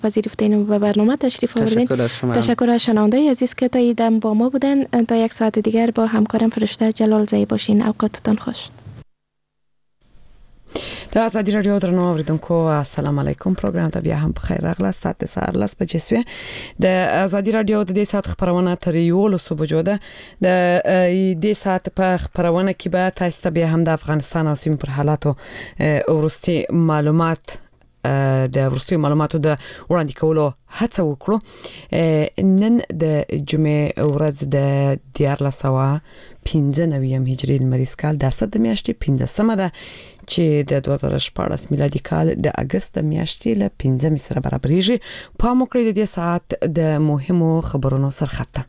پذیرفتین به برنامه تشریف آوردین. تشکر از شنونده عزیز که تا ایدم با ما بودن. تا یک ساعت دیگر با همکارم فرشته جلال زئی باشین. اوقاتتان خوش. د ازادي رادیو درنو اوریدونکو السلام علیکم. پروګرام ته بیا هم بخیر راغلاست. ساعت 11:00 بجې سوې. د ازادي رادیو د دې ساعت خبرونه تر 11:00 بجو ده. د دې ساعت په خبرونه کې به تاسو ته بیا هم د افغانستان او سیمې پر حالاتو ورستي معلومات د ورستي معلوماتو د وړاندې کولو هڅه وکړو. نن د جمعې ورځ د 1495 هجري لمریز کال د اسد میاشتې 15مه ده چې د 2014 میلادي کال د اگست میاشتې له 15 سره برابرېږي. په موکړې د دې ساعت د مهمو خبرونو سرخطه.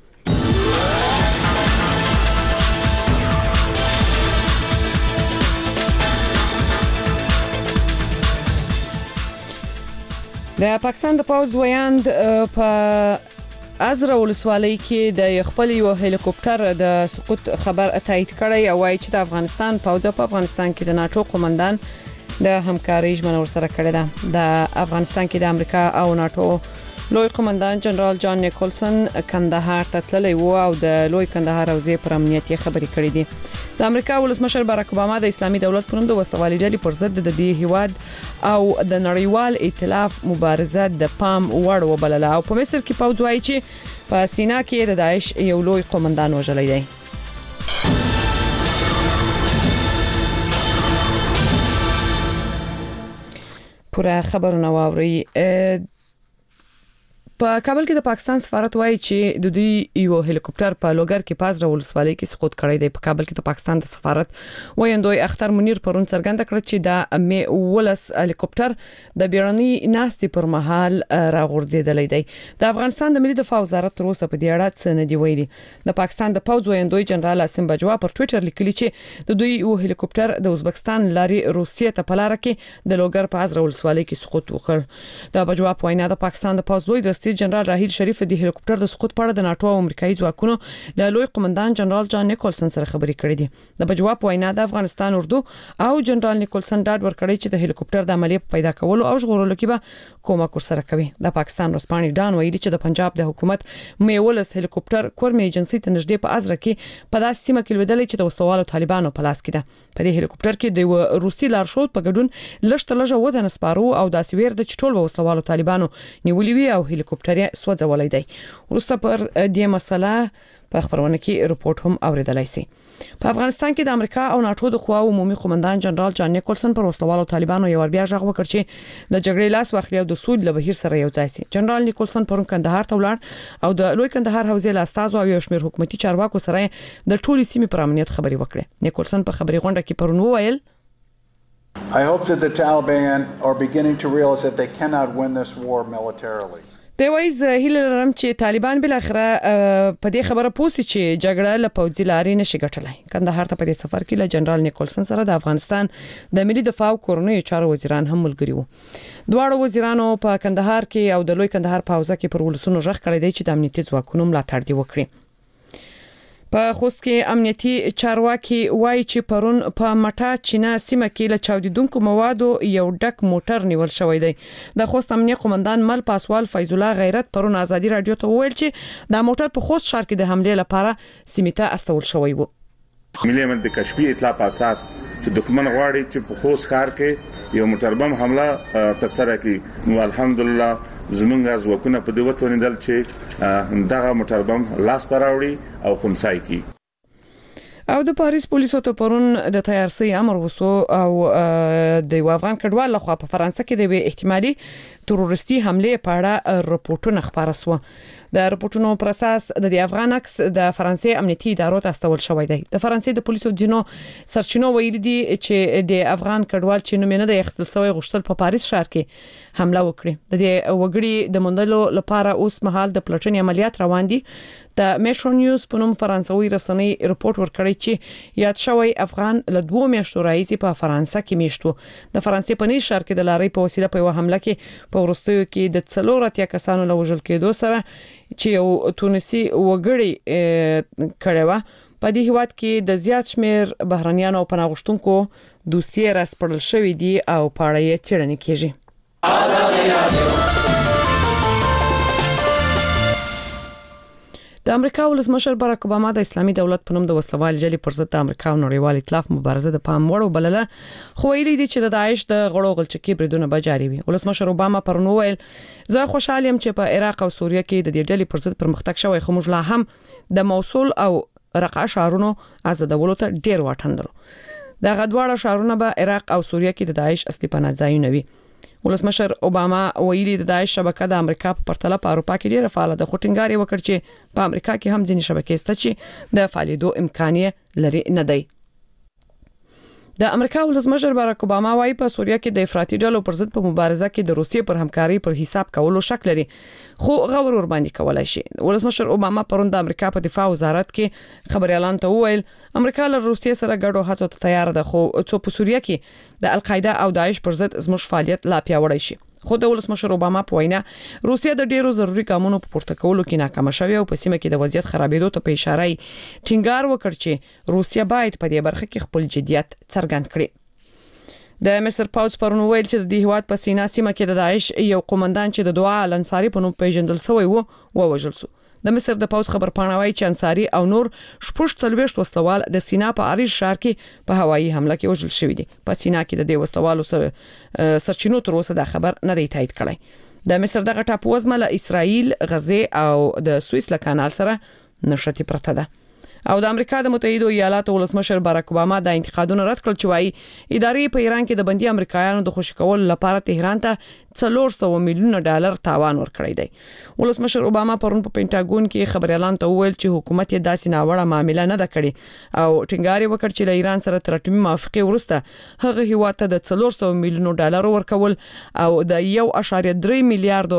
د پاکستان د پوځ ویاند په ازره ولسوالۍ کې د خپل یو هلیکوپټر د سقوط خبر تایید کړی او وايي چې د افغانستان پوځ په افغانستان کې د ناتو قومندان د همکارۍ ژمنه ورسره کړې ده. د افغانستان کې د امریکا او ناتو لوی قومندان جنرال جان نیکولسن کندهار ته تللی و او د لوی کندهار حوزې پر امنیت خبرې کړې دي. د امریکا ولسمشر باراک اوباما د اسلامي دولت پر نوم د وسوالۍ ډلې پر ضد د دې هیواد او د نړیوال ائتلاف مبارزه د پام وړ وبلله او په مصر کې پوځ وايي چې په سینا کې د داعش یو لوی قومندان وژلی دی. پوره خبرونه واوري. په کابل کې د پاکستان سفارت وايي چې د دوی یو هلیکوپټر په لوګر کې پازره ولسوالۍ کې سقوط کړی دی. په کابل کې د پاکستان د سفارت ویاندوی اختر منیر پرون څرګنده کړ چې د می ولس هلیکوپټر د بیړنۍ ناستې پر مهال راغورځېدلی دی. د افغانستان د ملي دفاع وزارت تر اوسه په دې اړه څه نه دی ویلي. د پاکستان د پوځ ویاندوی جنرال اسیم بجوا پر ټوئیټر لیکلی چې د دوی یو هلیکوپټر د ازبکستان لاري روسیې ته په لار کې د لوګر په پازره ولسوالۍ کې سقوط وکړ. د بجوا په وینا د پاکستان د پوځ لوی جنرال راهیل شریف د هلیکوپټر د سقوط په اړه د ناتو او امریکایي ځواکونو له لوی قومندان جنرال جان نیکولسن سره خبرې کړې دي. د بجوا په وینا د افغانستان اردو او جنرال نیکولسن ډاډ ورکړی چې د هلیکوپټر د عملیې پیدا کولو او ژغورلو کې به کومک ورسره کوي. د پاکستان رسپانې ډان ویلي چې د پنجاب د حکومت میولس هلیکوپټر کورمې ایجنسی ته نږدې په ازره کې په داسې سیمه کې لویدلې چې د وسوالو طالبانو په لاس کې ده. په دې هلیکوپټر کې د روسي لارښود په ګډون لږه ودانه سپارو او داسې ویر د چټول وسوالو طالبانو نیولې وی او هلیکوپټر یې سوځولای دی. ورسته پر دې مسله په خبرونه کې رپورټ هم اوریدلای شي. په افغانستان کې د امریکا او ناتو د خواو عمومي قومندان جنرال جان نیکولسن پر وسوالو طالبانو یو بیا ژغ وکړ چې د جګړې لاس واخلي او د سود له بهیر سره یو ځای شي. جنرال نیکولسن پرون کندهار ته ولاړ او د لوی کندهار حوزې له استازو او یو شمېر حکومتي چارواکو سره د ټولې سیمې پر امنیت خبرې وکړې. نیکولسن په خبري غونډه کې پرون وویل I hope that the Taliban are beginning to realize that they cannot win this war militarily. د وایز هیله لرم چې طالبان بل اخره په دې خبره پوسی چې جګړه له پوځي لارې نشي ګټلای. کندهار ته په دې سفر کې له جنرال نیکولسن سره د افغانستان د ملي دفاع او کورنیو چارو وزیران هم ملګري وو. دواړو وزیرانو په کندهار کې او د لوی کندهار په حوزه کې پر ولسونو ژغ کړی دی چې د امنیتي ځواکونو ملاتړ دی وکړي. په خوست کې امنیتي چارواکي وایي چې پرون په مټا چینا سیمه کې له چاودیدونکو موادو یو ډک موټر نیول شوی دی. د خوست امنیتي قومندان مل پاسوال فیض الله غیرت پرون ازادي رادیو ته وویل چې دا موټر په خوست ښار کې د حمله لپاره سیمه ته استول شوی و. ملي امنیت د کشفي اطلاع په اساس چې دښمن غواړي چې په خوست ښار کې یو موټر بم حمله ترسره کړي. نو الحمدلله زمونږ ځواکونه په دې وتوندل چې دغه موټر بم لاس راوړي او خنثی کی. او د پاریس پولیسو ته پرون د تیارسي امر وسو او د افغان کډوال لخوا په فرانسه کې د احتمالي تروریستي حمله په اړه راپورټونه خبره سو. د راپورټونو پر اساس د افغان عکس د فرانسې امنیتي ادارو ته استول شوی دی. د فرانسې د پولیسو جنو سرچینو ویلي دي چې د افغان کډوال چې نوم نه د اختصاص سوی غشتل په پاریس ښار کې حمله وکړي. د وګړي د موندلو لپاره اوس مهال د پلټنې عملیات روان دي. د میټرو نیوز په نوم فرانسوي رسنۍ رپورټ ورکړی چې یاد شوی افغان له 2 میاشتو راځي په فرانسه کې میشتو. د فرانسې په نیز ښار کې د لارۍ په وسیله په حمله کې په ورستیو کې د 4 کسانو له وژل کېدو سره چې یو تونسي وګړي کړي و. په دې هیواد کې د زیات شمیر بهرانيانو او پناهغښتونکو دوسیې راسپړل شوې دي او په اړه یې څېړنې کیږي. د امریکا ولسمشر باراک اوباما د اسلامي دولت په نوم د وسلوال جلي پر ضد د امریکا او نړیوال ائتلاف مبارزه د پام وړ وبلله، خو ویلي دي چې د داعش د غړو غلچکي بریدونه به جاري وي. ولسمشر اوباما پرون وویل زه خوشاله یم چې په عراق او سوریه کې د دې ډلې پر ضد پرمختګ شوی، خو موږ لا هم د موصل او رقه شهرونو آزادولو ته ډیر واټن لرو. د غدواړه شهرونه به عراق او سوریه کې د داعش اصلي پناه ځایونه وي. ولسمشر اوباما ویلي د داعش شبکه د امریکا په پرتله په اروپا کې ډیره فعاله ده، خو ټینګار وکړ چې په امریکا کې هم ځینې شبکې شته چې د فعالیدو امکان لري نه دی. د امریکا ولسمشر باراک اوباما وايي په سوریه کې د افراطي ډلو پر ضد په مبارزه کې د روسیې پر همکاري پر حساب کولو شک لري، خو غور ور باندې کولای شي. ولسمشر اوباما پرون د امریکا په دفاع وزارت کې خبريالان ته وویل امریکا له روسیې سره ګډو هڅو ته تیار ده، خو څو په سوریه کې د القاعده او داعش پر ضد زموږ فعالیت لا پیاوړی شي. خو د ولسمشر اوباما په وینا روسیه د ډیرو ضروري ګامونو په پورته کولو کې ناکام شوه او په سیمه کې د وضعیت خرابېدو ته په اشاره ټینګار وکړ چې روسیه باید په دې برخه کې خپل جديت څرګند کړي. د مصر پاوز پرون ویل چې د هیواد په سینا سیمه کې د داعش یو قومندان چې د دعا الانصاری په نوم پیژندل شوی و وژل شو. د مصر د پاوز خبر پاڼه وايي چې انصاری او نور شپږ تلويشت وسلوال د سینا په عریش ښار کې په هوایي حمله کې وژل شوی دي. په سینا کې د دې وسلوالو سره سرچینو تر اوسه د خبر نه دی تایید کړی. د مصر دغه ټاپوزمه له اسرائیل، غزه او د سویس له کانال سره نشتی پرته ده. او د امریکا د متحده ایالاتو ولسمشر باراک اوباما د انتقادونو رد کړل چې وايي ادارې په ایران کې د بندي امریکایانو د خوشی کول لپاره تهران ته $400 میلیون تاوان ورکړی دی. ولسمشر اوباما پرون په پینټاګون کې خبريالان ته وویل چې حکومت یې داسې ناوړه معاملې نه ده کړې او ټینګار وکړ چې له ایران سره تر اټومي موافقه وروسته هغه هیواد ته د $400 میلیون ورکول او د $1.3 میلیارډ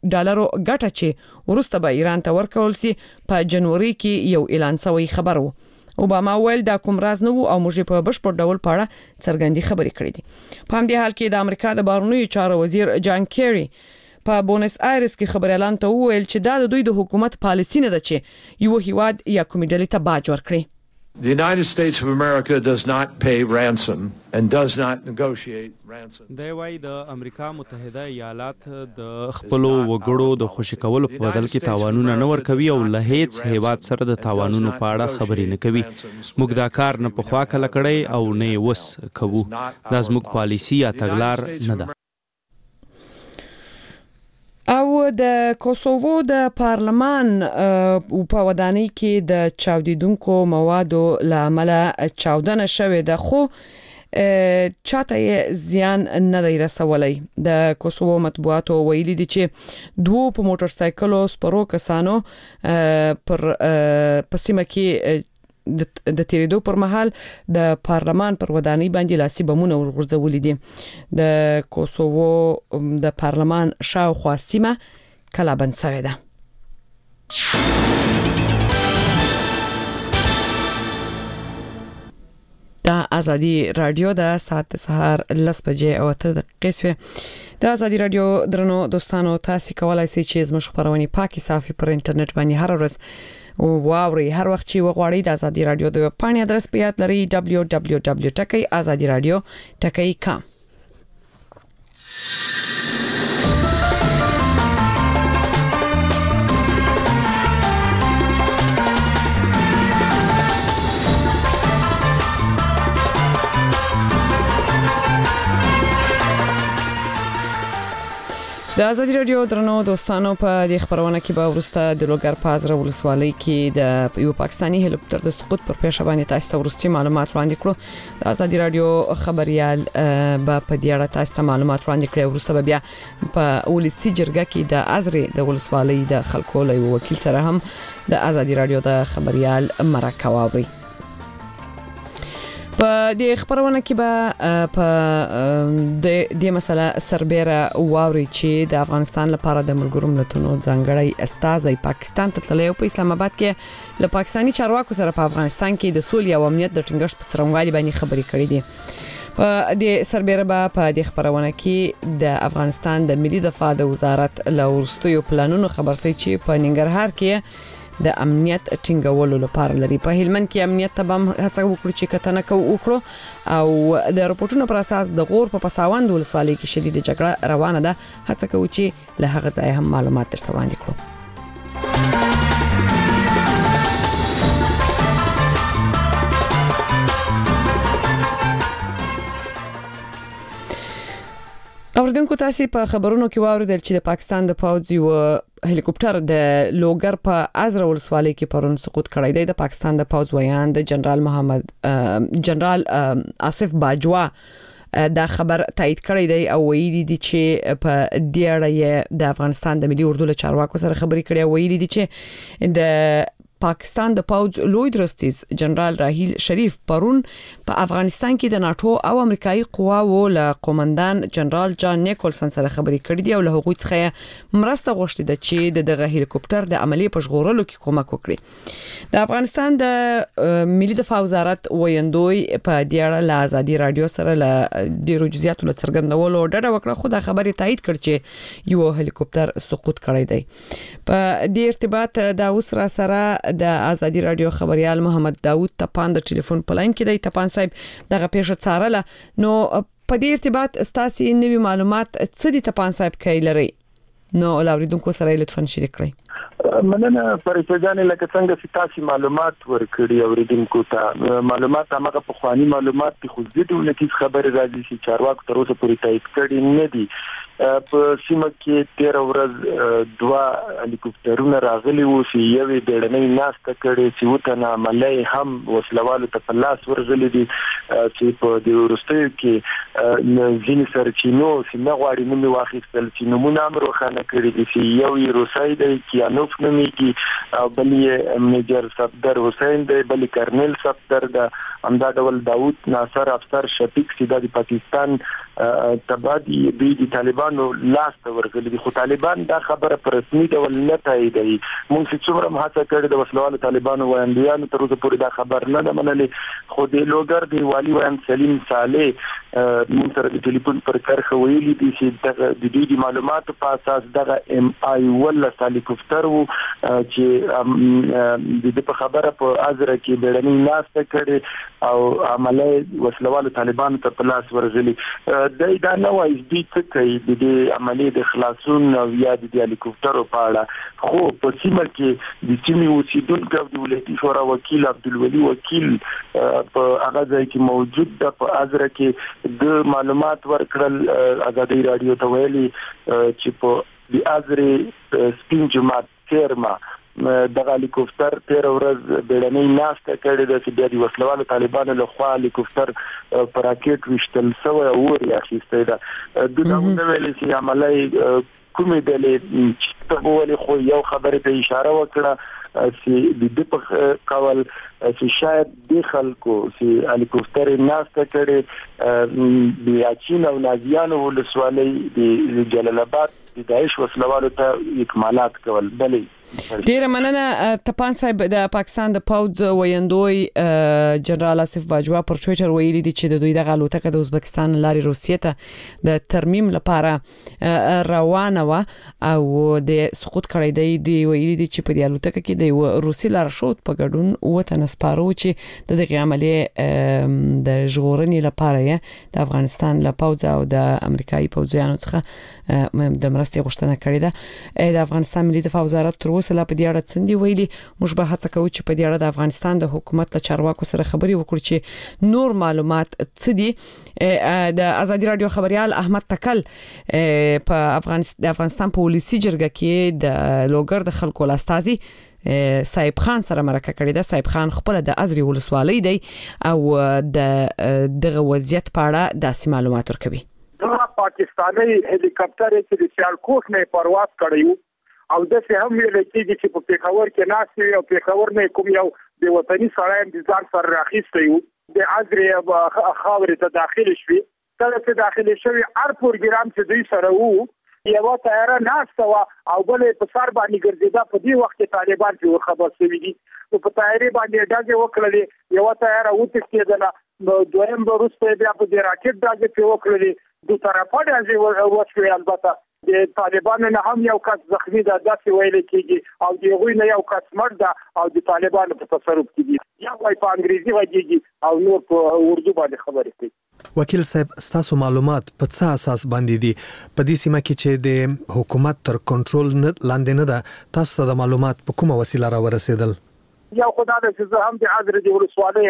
ګټه چې وروسته به ایران ته ورکول سي په جنوري کې یو اعلان شوی خبر وو. اوباما ویل دا کوم راز نه وو او موږ په بشپړ ډول پاړه څرګندي خبرې کړې دي. په همدې حال کې د امریکا د بهرنیو چارو وزیر جان کیری په بونس آیرس کې خبريالان ته وویل چې دا د دوی د حکومت پالیسی نه ده چې یو هیواد یا کومې ډلې ته باج ورکړي. The United States of America does not pay ransom and does not negotiate ransom. دا وايي د امریکا متحده ایالات د خپل وګړو د خوشی کولو په بدل کې تاوانونه نه ورکوي او له هیڅ هیواد سره د تاوانونو په اړه خبرې نه کوي. موږ دا کار نه په خوا کله کړی او نه وس کوو. دا زموږ پالیسی یا تګلار نه ده. او د کوسوو د پارلمان په ودانۍ کې د چاودیدونکو موادو لامل چاودنه شوې ده، خو چاته زیان نه دی رسولی. د کوسوو مطبوعاتو ویلي دي چې 2 په موټر سایکلو سپرو کسانو پر پسیمه کې د تیریدو پر مهال د پارلمان پر ودانۍ باندې لاسي بمونه ورغورځولې دي. د کوسوو د پارلمان شاوخوا سیمه کلابند شوې ده. دا ازادي رادیو د ساعت سهار 10 بجې او 8 دقیقې سوې. د ازادي رادیو درنو دوستانو تاسو کولای شئ چې زموږ خبرونه پاکي صافي پر انټرنیټ باندې هر ورځ واوري هر وخت چې وغواړئ. د ازادي رادیو د پاڼې ادرس په یاد لرئ www.azadiradio.com. د ازادي رادیو درنو دوستانو په دې خبرونه کې به ورسته د لوګر پازره ولسوالۍ کې د یو پاکستانی هلیکوپټر د سقوط پر پیښه باندې تاسو ته ورستي معلومات وړاندې کړو. د ازادي رادیو خبريال به په دې اړه تاسو ته معلومات وړاندې کړو. ورسته بیا په ولسی جرګه کې د ازري د ولسوالۍ د خلکو له وکیل سره هم د ازادي رادیو د خبريال مرکه واوري. په دې خبرونه کې به په دې مسله سربېره واوري چې د افغانستان لپاره د ملګرو ملتونو ځانګړی استازی پاکستان ته تللی او په اسلام آباد کې له پاکستاني چارواکو سره په افغانستان کې د سولې او امنیت د ټینګښت په څرنګوالي باندې خبرې کړې دي. په دې سربېره به په دې خبرونه کې د افغانستان د ملي دفاع د وزارت له ورستیو پلانونو خبر شي چې په ننګرهار کې د امنیت ټینګولو لپاره لري. په هلمند کې امنیت ته هم هڅه وکړي چې کتنه وکړو او د رپورټونو پر اساس د غور په پساوند ولسوالۍ کې شدید جګړه روانه ده. هڅه کوي چې له هغه ځای هم معلومات ترلاسه وړاندې کړو. اوریدونکو تاسو په خبرونو کې واوریدل چې د پاکستان د پوځ یو هلیکوپټر د لوګر په ازره ولسوالۍ کې پرون سقوط کړی دی. د پاکستان د پوځ ویان د جنرال آصف باجوا دا خبر تایید کړی دی او ویلي دي چې په دې اړه د افغانستان د ملي اردو له چارواکو سره خبرې کړې او ویلي دي چې د پاکستان د پوځ لوی درستیز جنرال راهیل شریف پرون په افغانستان کې د ناتو او امریکایي قواو له قومندان جنرال جان نیکولسن سره خبرې کړې دي او له هغوی څخه مرسته غوښتي ده چې دغه هلیکوپټر د عملی په ژغورلو کې کومک وکړي. د افغانستان د ملي دفاع وزارت ویندوی په دې اړه له ازادي رادیو سره له ډیرو جزئیاتو له څرګندولو ډډه وکړه، خو دا خبره تایید کړ چې یو هلیکوپټر سقوط کړی دی. په دې ارتباط دا اوس را سره د ازادي رادیو خبريال محمد داوود تپان د ټلیفون په لاین کې دی. تپان صاحب دغه پیښه څارله، نو په دې ارتباط ستاسو نوي معلومات څه دي تپان صاحب کې لري؟ نو اوریدونکو سره لطفا شریک کړئ. مننه فرشتجان، لکه څنګه چې تاسو معلومات ورکړي اوریدونکو ته معلومات هغه په خواني معلومات دي، خو ځدې ولکې خبره راځي چې چارواکو تر اوسه پورې تایید کړي نه دي. په سیمه کې 13 ورځ 2 هلیکوپټرونه راغلي وو چې یوې ډېرنۍ ناسته کړې چې وته عملي هم وسلوالو ته په لاس ورغلي دي چې په دې ورستیو کې ځینې سرچینو چې نه غواړي نومي واخیستل چې نمونه امر وخانه کړي دي چې یو یې روسای دی کیانوف نومېږي او بل یې میجر صفدر حسین دی، بل کرنل صفدر د همدا ډول داوود ناصر افسر شفیق چې د پاکستان تبادی د طالبانو لاس ته ورغلي دي. خو طالبان دا خبره پر رسمي ډول نه تاییدوي. موږ چې څومره هڅه کړې د وسلوالو طالبانو ویاندویانو تر اوسه پورې دا خبر نه ده منلې، خو د لوګر د والی ویان سلیم صالح موږ سره د ټلیفون پر کرخه ویلي دي چې د دې معلوماتو په اساس دغه ام آی ول هلیکوپټر وو چې د په خبره په ازره کې بیړنۍ ناسته کړې او عملی وسلوالو طالبانو ته په لاس ورغلي. دا نه وایي چې کوي د دې عملی د خلاصون او یا د هلیکوپټر په اړه، خو په سیمه کې د سیمې اوسیدونکو د ولایتي شورا وکیل عبدالولي وکیل په هغه ځای کې موجود ده. په ازره کې د معلومات ورکړل ازادي رادیو ته ویلي چې په د ازره سپین جماعت تیرما د هلیکوپټر 13 ورځ بیړنۍ ناسته کړې ده چې د وسلوالو طالبانو له خوا هلیکوپټر پر راکټ وشتل سوی او ورياخیسته ده. د داونه ویلي چې عملی کومې ډلې چې ولې خو یو خبره ته اشاره وکړه چې د دې په کول چې شاید د خلکو چې هلیکوپټر ناسته کړي د یاچین او نازیانو ولسوالۍ د جلال آباد د داعش وسلوالو ته اکمالات کول. بلې ډیره مننه تپان صاحب. د پاکستان د پوځ ویندوی جنرال آصف باجوا پر ټوئیټر ویلي دي چې د دوی د الوتکه د ازبکستان لارې روسیې ته د ترمیم لپاره روانه و او د سقوط کړی دی. دی ویلي دي چې په دې الوتکه کې د روسي لارښود په ګډون وته نسپارو چې د دغه عملیې د ژغورنې لپاره د افغانستان له پوځ او د امریکایي پوځیانو څخه د مرستې غوښتنه کړې ده. د افغانستان ملي دفاع وزارت تر اوسه لا په دې اړه څه ویلي. موږ به هڅه کوو چې په دې اړه د افغانستان د حکومت له چارواکو سره خبرې وکړو چې نور معلومات څه دي. د ازادي رادیو خبريال احمد تکل په افغانستان پولیسي جرګه کې د لوګر د خلکو لاستازي صاحب خان سره مرکه کړې ده. صاحب خان خپل د ازري ولسوالۍ دی او دغه وضعیت په اړه داسې معلومات ورکوي. دا پاکستاني هلیکاپټر چې د سیالکوټ نه پرواز کړی او د څه هم ویل کېږي چې په پیښور کې ناسي او پیښور نه کوم یو د وطني سړی د ځان سره راخیستی و د ازري خاورې ته داخل شوی. کله چې داخل شوی هر پروګرام چې دوی سره وو یو تیار ناسته او بل په سر باندې ګرځیدا. په دې وخت کې طالبان چې خبر شوی دي په تیاری باندې ډاګه وکړلې، یو تیار اوت کېدله، دویم وروسته بیا په دې راکټ ډاګه په وکړلې. د طرفه د وښوي البته د طالبانو نه هم یو کس زخمی ده داسې ویل کېږي او د غوی نه یو کس مړ ده او د طالبانو په تصرف کې دي. یا وای په انګریزي وایي او نور په اردو باندې خبرې کوي. وکیل صاحب ستاسو معلومات په څه اساس باندې دي؟ په دې سیمه کې چې د حکومت تر کنټرول لاندې نه ده، تاسو د معلومات په کومه وسیله را ورسېدل؟ یو خدای چې زه هم د حاضر دي ولسوالۍ ما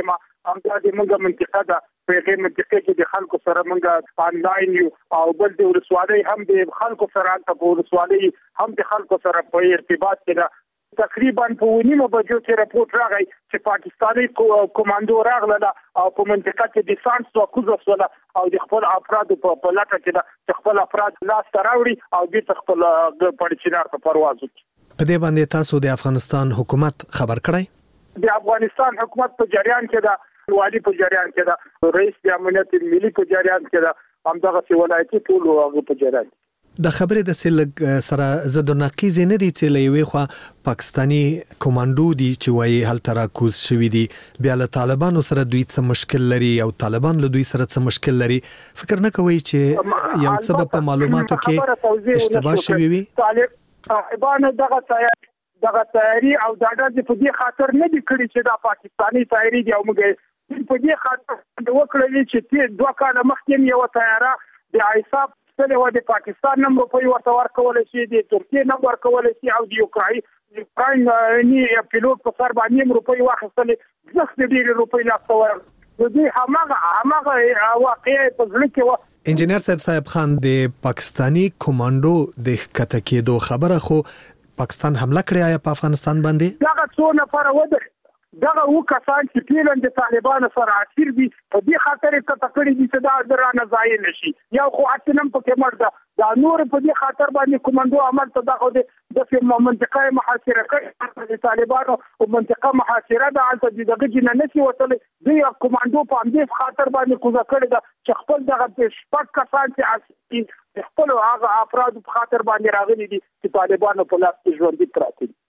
همدا د موږ منطقه ده په هغه منطقه کې د خلکو سره موږ آنلاین یو او بل د ولسوالۍ هم د خلکو سره په ولسوالۍ هم د خلکو سره په ارتباط کې ده. تقریبا په 9 بجو کې راپورټ راغی چې پاکستاني کمانډو راغله او په منطقه کې د سانس او کوزوسولا او د خپل افراد په لټه کې د خپل افراد لاس تراوړي او د خپل پړچینار په پرواز وکړي. په دې باندې تاسو د افغانستان حکومت خبر کړئ؟ د افغانستان حکومت په جریان کې ده، والی په جریان کې ده، رئیس د امنیت ملي په جریان کې ده، همدغه ولایتي ټول هغه په جریان. د خبرې د سلګ سره زد نقیز نه دي چې لوي خو پاکستانی کمانډو دي چې وایي هل تراکوز شوی دي، بیا له طالبانو سره دوی څه مشکل لري او طالبان له دوی سره څه مشکل لري. فکر نه کوي چې یو سبب په معلوماتو کې اشتباه شوی وي؟ طالبان دغه تیاری او دادا د په دې خاطر نه دي کړی چې دا پاکستانی تیاری دی او موږ په دې خاطر وکړل چې 2 کال مخکې یو تیاره د ایساف سره و د پاکستان نوم روپی ورته ورکول شي، د ترکیه نوم ورکول شي او د یوکراین ني پیلوټ په سر باندې روپی واخیستل ځکه ډېر روپی لاستو د دې همغه واقعي په ځل کې و. انجنیر صاحب خان د پاکستانی کمانډو د کته کېدو خبره خو پاکستان حمله کړې آیا په افغانستان باندې؟ دا څو نفر و دغه کسان چې پیلن د طالبانو سره اخیر دي په دې خاطر کته کړی دي چې دا درانه ځای نشي یا خو اتنم پکې مرده دا نور په دې خاطر باندې کومندو عمل ته دغه د منطقه محاصره کړي د طالبانو او منطقه محاصره د الته دغه جنه نشي وصل دی کومندو په دې خاطر باندې کوزه کړی دا چې خپل دغه شپږ کسان چې خپل هغه افراد په خاطر باندې راغلي دي چې طالبانو په لاس کې ژوند دي پراته دي.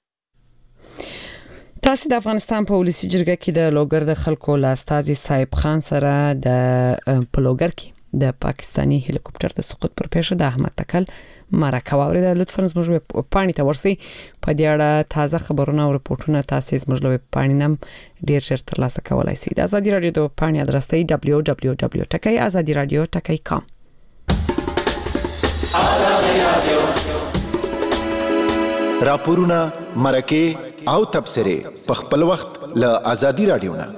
تاسو د افغانستان په ولسی جرګه کې د لوګر د خلکو لاستازي صاحب خان سره د پلوګر کې د پاکستانی هلیکوپټر د سقوط پر پیښه د احمد تکل مرکه واوري. لطفاً زموږ پاڼې ته ورسي په دې اړه تازه خبرونه او رپورټونه تاسو زموږ له پاڼې نم ډیر ژر ترلاسه کولای شئ. د ازادي رادیو د پاڼې ادرس دی www.azadiradio.com. راپورونه مرکه او تبصره په خپل وخت له ازادي رادیو نه.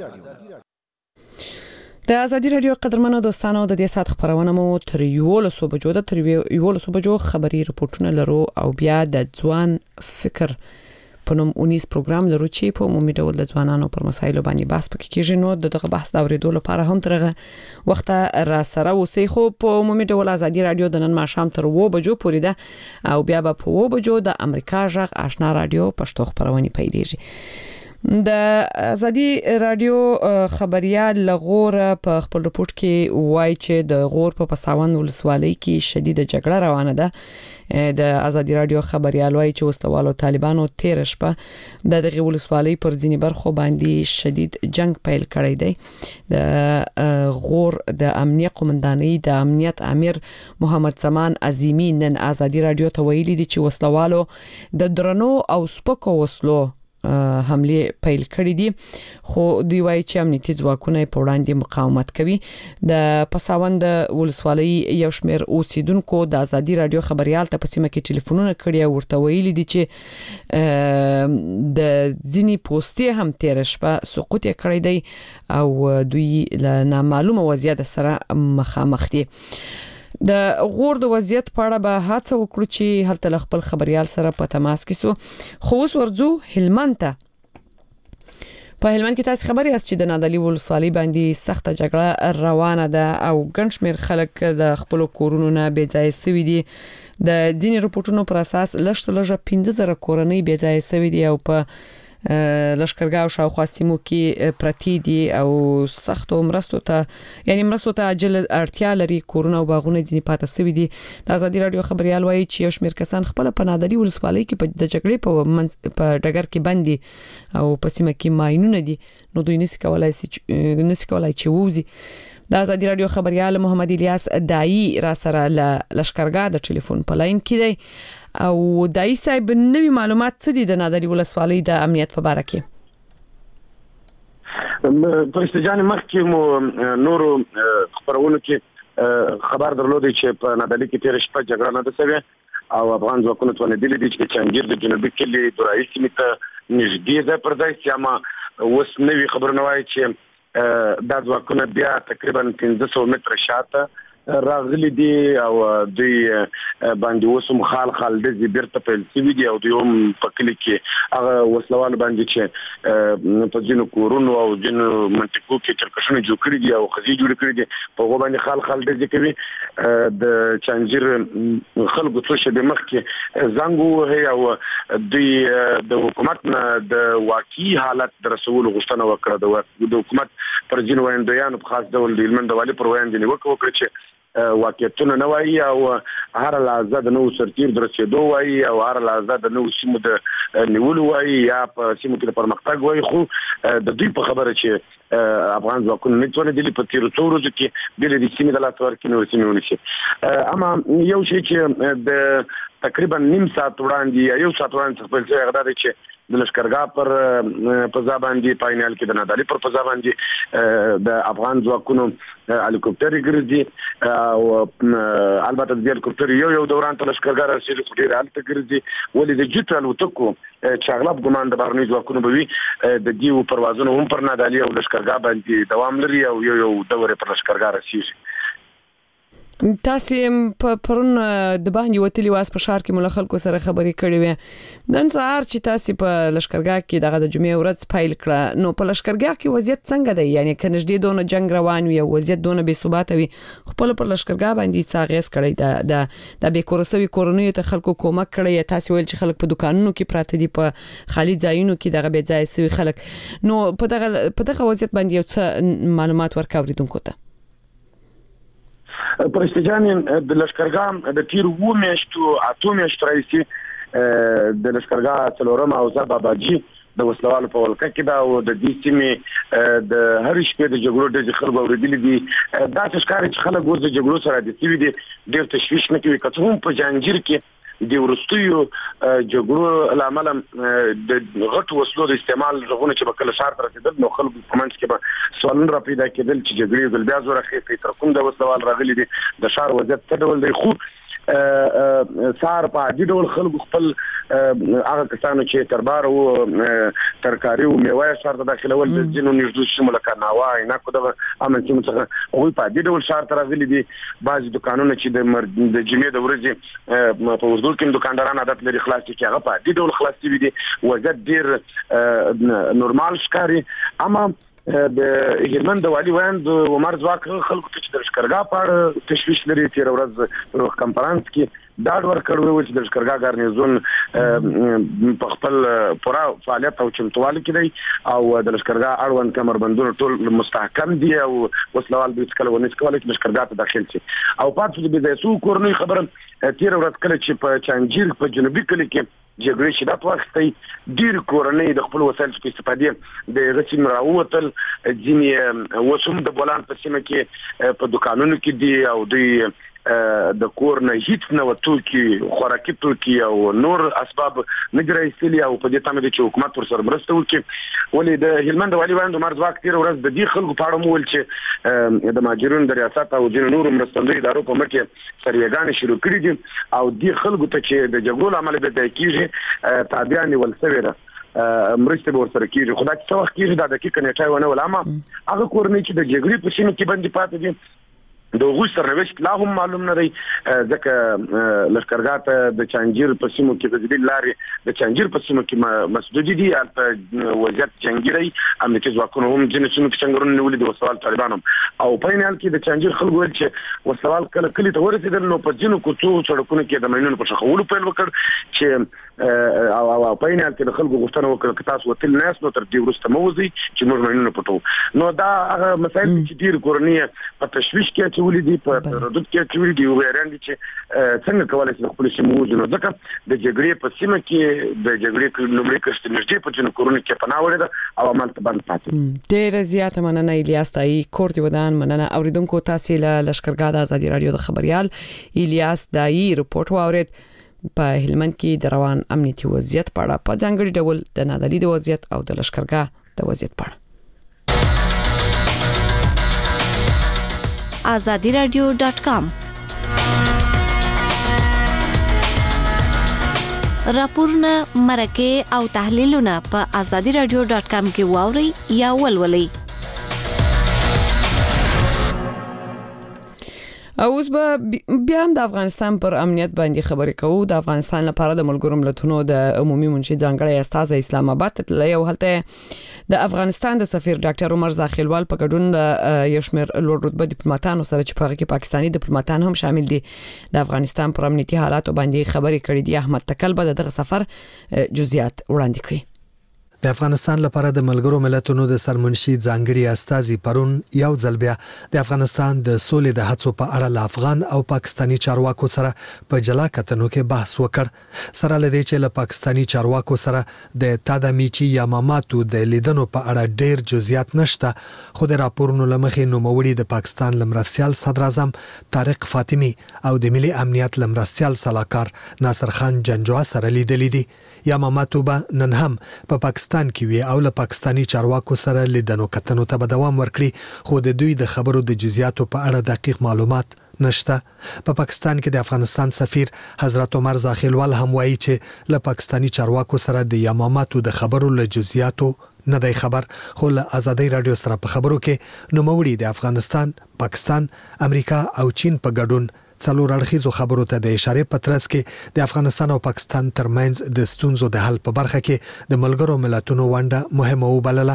د ازادي رادیو قدرمنو دوستانو د دې سات خبرونه مو تر 11 بجو د 11 بجو خبري رپورټونه لرو او بیا د ځوان فکر په نوم 19 پروګرام لرو چې په عمومي ډول د ځوانانو پر مسایلو باندې بحث پکې کیږي. نو دغه بحث دا ورېدو لپاره هم ترغه وخت را سره اوسئ. خو په عمومي ډول ازادي رادیو د نن ماښام تر 2 بجو پورې ده او بیا په 2 بجو د امریکا ژغ آشنا رادیو پښتو خبرونه پیلېږي. د ازادي رادیو خبريال لغور په خپل رپورت کې وایي چې د غور په پساوند ولسوالۍ کې شدید جګړه روانه ده. د ازادي رادیو خبريال وایي چې وسوالو طالبانو 13 شپه د دغه ولسوالۍ پر ځینې برخو باندې شدید جنگ پیل کړی دی. د غور د امنیت قومندانۍ د امنیت امیر محمد زمان عظیمی نن ازادي رادیو ته ویلي دي چې وسوالو د درنو او سپکو وسلو حمله پیل کړې دي خو دوی وايي چې امنیتي ځواکونه په وړاندې مقاومت کوي. د پساوند ولسوالۍ یو شمېر اوسیدونکو د ازادي رادیو خبريال ته په سیمه کې ټلیفونونه کړي او ورته ویلي دي چې د ځینی پوسټي هم 13 شپه سقوط کړی دی او دوی له نامعلومه وضعیت سره مخامخ دي. د غور د وضعیت په اړه به هڅه وکړو چې هلته خپل خبريال سره په تماس کې سو. خو اوس ورځو هلمند ته. په هلمند کې تاسو خبري است چې د نادعلي ولسوالۍ باندې سخته جګړه روانه ده او ګڼ شمېر خلک د خپل کورونو نه بې ځای شوي دي. د ځینې رپورټونو پر اساس لږ 15,000 کورنۍ بې ځای شوي دي او په لشکرګاه او شاوخوا سیمو کې پرتی دي او سختو مرستو ته عاجل اړتیا لري. کورونه او باغونه ځینې پاتې شوي دي. د ازادي رادیو خبريال وایي چې یو شمېر کسان خپل په نادعلي ولسوالۍ کې د جګړې په ډګر کې بندي او په سیمه کې ماینونه دي نو دوی نسی کولای چې ووزي. د ازادي رادیو خبريال محمد الیاس دایی را سره لشکرګاه د ټلیفون په لاین کې دی او دای صاحب نوی معلومات څه دي د نادعلي ولسوالۍ د امنیت په اړه کې؟ پرستجان مخکې مو نورو خبرونو کې خبر درلودي چې په نادعلي کې 13 شپه جګړه نه ده شوې او افغان ځواکونو توانېدلي دي چې چنګیر د جنوبي کلي دورایي سیمې ته نږدې ده پر ځای چې ما اوس نوی خبرونه وایي چې د ځواکونه بیا تقریبا 1500 متره شاته راغلي دي او دوی باندې وسم خال د بیرته پیل سوي دي او دوی هم په کلی کې هغه وسلوال باندې چې په ځینو کورونو او ځینو منطقو کې چرکشونه جوړ کړي دي او خزي جوړ کړي دي په هغه باندې خال د کوي د چانجیر خلکو څه شبه مخ کې زنګ وهي او دوی د حکومت نه د واقعي حالت در رسول غوښتنه وکړه د حکومت پر ځینو ویندویانو په خاص ډول د هلمند والي پر ویندنې وکړه چې واقعیتونه نه وایي او هر لحظه د نو سرتیر درسېدو وایي او هر لحظه د نو سیمو د نیولو وایي یا په سیمو کې د پرمختګ وایي خو د دوی په خبره چې افغان ځواکونه نه څونه دي په تیرو څو ورځو کې د دې سیمې د لاس ورکړې نو سیمې ونیسي اما یو شی چې د تقریبا نیم ساعت وړاندې یو ساعت وړاندې خپل ځای غدا دي چې د لشکرګاه پر فضا باندې پاینال کې د نادالي پر فضا باندې د افغان ځواکونو هلیکوپټر ګرځي او البته د هلیکوپټر یو دوران ته لشکرګاه رسیدي خو ډیر حالت ګرځي ولې د جټرال وتکو چې اغلب ګمان د بهرني ځواکونو به وي د دیو پروازونو هم پر نادالي او لشکرګاه باندې دوام لري او یو دوره پر لشکرګاه رسیږي. تاسو په پرون د باندې وتلی واس په شهر کې مل خلکو سره خبرې کړې وې نن سهار چې تاسو په لشکرګاه کې دغه د جمعې ورځ پایل کړه نو په لشکرګاه کې وضعیت څنګه دی یعنی کنيږدې دونه جنگ روان وي وضعیت دونه بې ثبات وي خپل پر لشکرګاه باندې څاغېس کړی د به کورسوي کورونی ته خلکو کومک کړی تاسو ویل چې خلک په دکانونو کې پراته دي په خالي ځایونو کې دغه به ځای سوي خلک نو په دغه وضعیت باندې یو څه معلومات ورکاوریدونکو ته پرستجان د لشکرګاه د تیر و میاشتو اته میاشتو راځي د لشکرګاه څلورم او باباجي د وسلوالو په ولکه کې دا او د دې سیمې د هر شپې د جګړو د خلکو اوریدلې دي دا چې ښکاري چې خلک ورته جګړو سره د سیوی دي ډېر تشویش نه کوي کته هم په جانجیر کې د ورستیو جګړو لامل د غټ وسلو د استعمال رغونه چې بکله شهر تر رسیدل نو خلکو په منځ کې به سوالونه را پیدا کېدل چې جګړې بل بیا زوره خې تر کوم د وسلوال راغلي دي د شهر وضعیت څه ډول دی خو سار په دې ډول خلکو خپل هغه کسانو چې تربار او ترکاری او میوه شهر ته داخلول د جنو نږدې شمول کناوا نه کو د امن چې څنګه او په دې ډول شهر ته راغلي دي بعض دکانونه چې د جمعې د ورځې په وزدور کې دکانداران عادت لري خلاص کې هغه په دې ډول خلاص دي وضعیت ډیر نورمال ښکاري اما د هلمند والي وایند عمر ځواک خلکو ته چې د لشکرګاه په تشویش لري تیر ورځ په کانفرنس کې دا ډور کړو چې د لشکرګاه ګارنیزون په خپل پورا فعالیت او چمتووالي کې دی او د لشکرګاه اړوند کمربندونو ټول مستحکم دي او وسلوال به کله ونه کولای چې لشکرګاه ته داخل شي او پاتې د دې سو کورنۍ خبره تیر ورځ کله چې په چانجیر په جنوبي کلی کې جګړې شدت واخیستي ډیر کورنۍ د خپل وسایل په استفادې د رسم راووتل ځینې وسوم د بولان په سیمه کې په دکانونو کې دي او دوی د کور نه هیڅ نه وته کې خوراکي توکي او نور اسباب نه ګرځېلي او په دې تمه چې حکومت ور سره مرسته وکړي ولې د هلمند والي باندې عمر ځواک تیر ورځ د دې خلکو په اړه مول چې د ماجرون د ریاست او جن نور مرستندوی ادارو په مټ کې سریګان شروع کړي دي او دې خلکو ته چې د جګړو عمل به کېږي تابعانه ولسوي مرسته به ورسره کېږي خدای څه وخت کېږي دا دقیقه نیټه ونه ولامه هغه کورنۍ چې د جګړې په سیمه کې باندې پاتې دي د غوښ سرنوشت لا هم معلوم نه دی ځکه لشکرګاه ته د چانجیر په سیمو کې د دې لارې د چانجیر په سیمو کې مسدودي دي په وضعیت جنگيري امریکای ځواکونو هم جنسونو کې څنګه ورنولې د وسوال طالبانو او په نهال کې د چانجیر خلکو ول چې وسوال کله ته ورسېدل نو په جنو کوڅو سړکونو کې د مینونو په شخولو پیل وکړ چې او په نهال کې د خلکو غوښتنه وکړه چې تاسو وتل نه نو تر دې ورسته موزي چې موږ مینونو پټو نو دا مسایل چې ډیر کورنۍ په تشویش کې چولې دي په ردود کې چولې دي وایران دي چې څنګه کولای شي خپل سیمه وځنو ځکه د جګړې په سیمه کې د جګړې لومړی کښت نږدې په جنو کورونه کې پناه وړي ده او عمل ته باندې پاتې ډېر زیات مننه الیاس تای کورتي ودان مننه اوریدونکو تاسو له لشکرګاه د ازادي رادیو د خبريال الیاس دای رپورت واورید په هلمند کې د روان امنیتي وضعیت په اړه په ځانګړي ډول د نادالي د وضعیت او د لشکرګاه د وضعیت په اړه azadiradio.com راپورونه مرکه او تحلیلونه په azadiradio.com کې واوري یا ولولئ اوس به بیا هم د افغانستان پر امنیت باندې خبرې کوو. د افغانستان لپاره د ملګرو ملتونو د عمومي منشي ځانګړی استازی اسلام آباد ته تللی او هلته د افغانستان د سفیر ډاکټر عمر زاخیلوال په ګډون یو شمېر لوړ رتبه ډیپلوماټانو سره چې په هغه کې پاکستاني ډیپلوماټان هم شامل دي د افغانستان پر امنیتي حالاتو باندې خبرې کړې دي. احمد تکل به دغه سفر جزئیات وړاندې کړي. د افغانستان لپاره د ملګرو ملتونو د سرمنشي ځانګړي استازي پرون یو ځل بیا د افغانستان د سولې د هڅو په اړه له افغان او پاکستاني چارواکو سره په جلا کتنو کې بحث وکړ. سره لدی چې له پاکستاني چارواکو سره د تادامیچی یا ماماتو د لیدنو په اړه ډېر جزئیات نشته، خو د راپورونو لمخې نوموړي د پاکستان لمرستيال صدر اعظم طارق فاطمی او د ملي امنیت لمرستيال صلاحکار ناصر خان جنجوا سره لیدلې دي. یا ماماتو به نن هم په پاکستان کې وي او له پاکستاني چارواکو سره لیدنو کتنو ته به دوام ورکړي، خو د دوی د خبرو د جزئیاتو په اړه دقیق معلومات نشته. په پاکستان کې د افغانستان سفیر حضرت عمر زاخیلوال هم وایي چې له پاکستاني چارواکو سره د یاماماتو د خبرو له جزئیاتو نه دی خبر، خو له آزادۍ رادیو سره په خبرو کې نوموړي د افغانستان، پاکستان، امریکا او چین په ګډون څلور اړخیزو خبرو ته د اشاره پترس کې د افغانستان او پاکستان ترمنځ د ستونزو د حل په برخه کې د ملګرو ملتونو ونډه مهمه وبلله.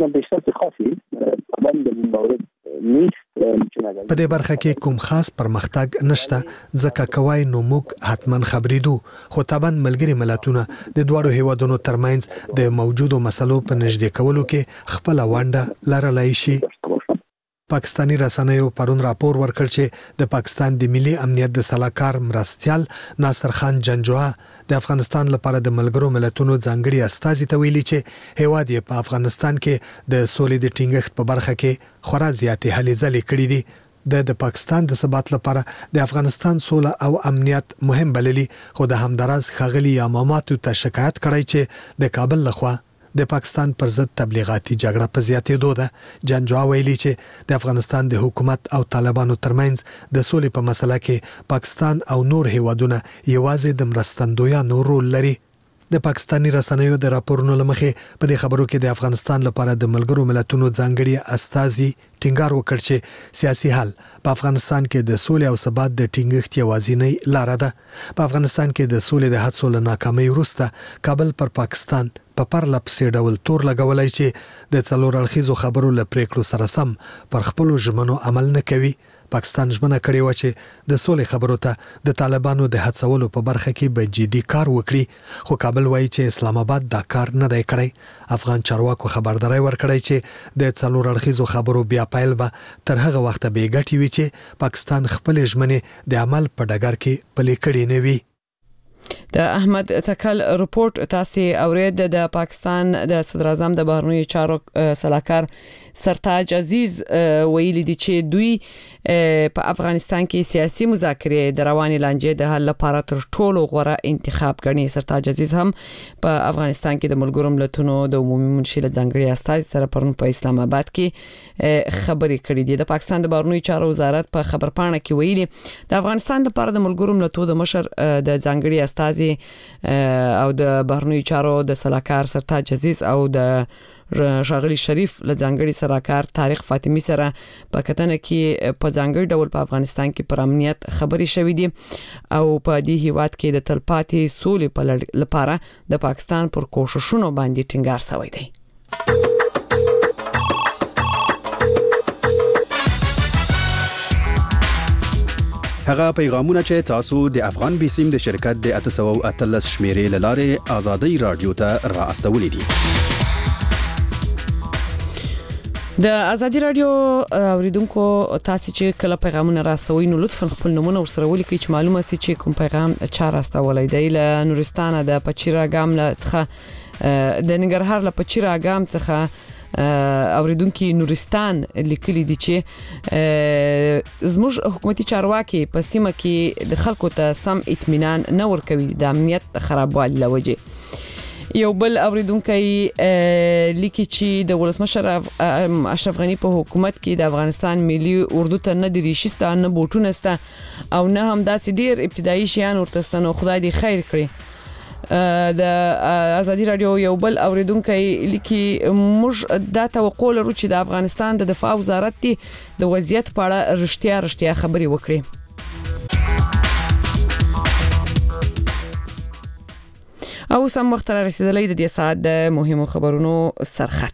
په دې برخه کې کوم خاص پرمختګ نشته، ځکه کوای نو موږ حتمان خبرېدو، خو طبعا ملګري ملتونه د دوړو هیوادونو ترمنځ د موجودو مسلو په نږدې کولو کې خپل ونډه لرلای شي. پاکستانی رسنیو پرون راپور ورکړ چې د پاکستان د ملي امنیت د صلاحکار مرستيال ناصر خان جنجوا د افغانستان لپاره د ملګرو ملتونو ځانګړي استازي ته ویلي چې هیواد یې په افغانستان کې د سولې د ټینګښت په برخه کې خورا زیاتې هلې ځلې کړې دي. د پاکستان د ثبات لپاره د افغانستان سوله او امنیت مهم بللي، خو د همدراز ښاغلي یاماماتو ته شکایت کړی چې د کابل لخوا د پاکستان پر ضد تبلیغاتي جګړه په زیاتېدو ده. جنجوا ویلي چې د افغانستان د حکومت او طالبانو ترمنځ د سولې په مسله کې پاکستان او نور هیوادونه یوازې د مرستندویانو رول لري. د پاکستانی رسنیو د راپورونو لمخې په دې خبرو کې د افغانستان لپاره د ملګرو ملتونو ځانګړي استازي ټینګار وکړ چې سیاسي حل په افغانستان کې د سولې او ثبات د ټینګښت یوازینۍ لار ده. په افغانستان کې د سولې د هڅو له ناکامۍ وروسته کابل پر پاکستان په پرلپسې ډول تور لګولای چې د څلور اړخیزو خبرو له پریکړو سره سم پر خپل ژمنو عمل نه کوي. پاکستان ژمنه کړې و چې د سولې خبرو ته د طالبانو د هڅولو په برخه کې به جدي کار وکړي، خو کابل وایي چې اسلام آباد دا کار نه دی کړی. افغان چارواکو خبرداري ورکړی چې د څلور اړخیزو خبرو بیا پیل به تر هغه وخت به ګټي وي چې پاکستان خپل ژمنې د عمل په ډګر کې پلي کړي نه وي. د احمد تکل رپورت تاسو اورید. د پاکستان د صدر اعظم د بهرنیو چارو صلاحکار سرتاج عزیز ویلي دي چې دوی په افغانستان کې سیاسي مذاکرې د رواني لانجې د حل لپاره تر ټولو غوره انتخاب ګڼي. سرتاج عزیز هم په افغانستان کې د ملګرو ملتونو د عمومي منشي له ځانګړي استازي سره پرون په اسلام آباد کې خبرې کړې دي. د پاکستان د بهرنیو چارو وزارت په خبرپاڼه کې ویلي د افغانستان لپاره د ملګرو ملتونو د مشر د ځانګړي استازي او د بهرنیو چارو د صلاحکار سرتاج عزیز او د شاغلی شریف له ځانګړي سراکار طارق فاطمی سره په کتنه کې په ځانګړي ډول په افغانستان کې پر امنیت خبري شوې دي او په دې هیواد کې د تلپاتې سولې په لپاره د پاکستان پر کوششونو باندې ټینګار شوی دی. هغه پیغامونه چې تاسو د افغان بیسیم د شرکت د 813 شمیرې لاره آزادۍ رادیو ته را استولې دي. د ازادي رادیو اوریدونکو تاسو چې کله پیغامونه راستوي نو لطفا خپل نمونه ورسره ولیکئ چې معلومه سي چې کوم پیغام چا راستولای دی. له نورستان د پچیرا ګام څخه د ننګرهار له پچیرا ګام څخه اوریدونکو نورستان لیکلي دي چې زموږ حکومتي چارواکي په سیمه کې د خلکو ته سم اطمینان نه ورکوي د امنیت خرابوالي لوجه. یو بل اوریدونکو لیکي چې د ولسمشر اشرف غنی په حکومت کې د افغانستان ملي اردو ته نه دی ریشسته نه بوټونه سته او نه هم داسې ډیر ابتدایي شیان ورته ستنو. خدای دې خیر کړي. د ازادي رادیو یو بل اوریدونکو لیکي موږ دا توقع لرو چې د افغانستان د دفاع وزارت د وضعیت په اړه رښتیا خبري وکړي. او سم وخت را رسیدلی د دې ساعت د مهمو خبرونو سرخط.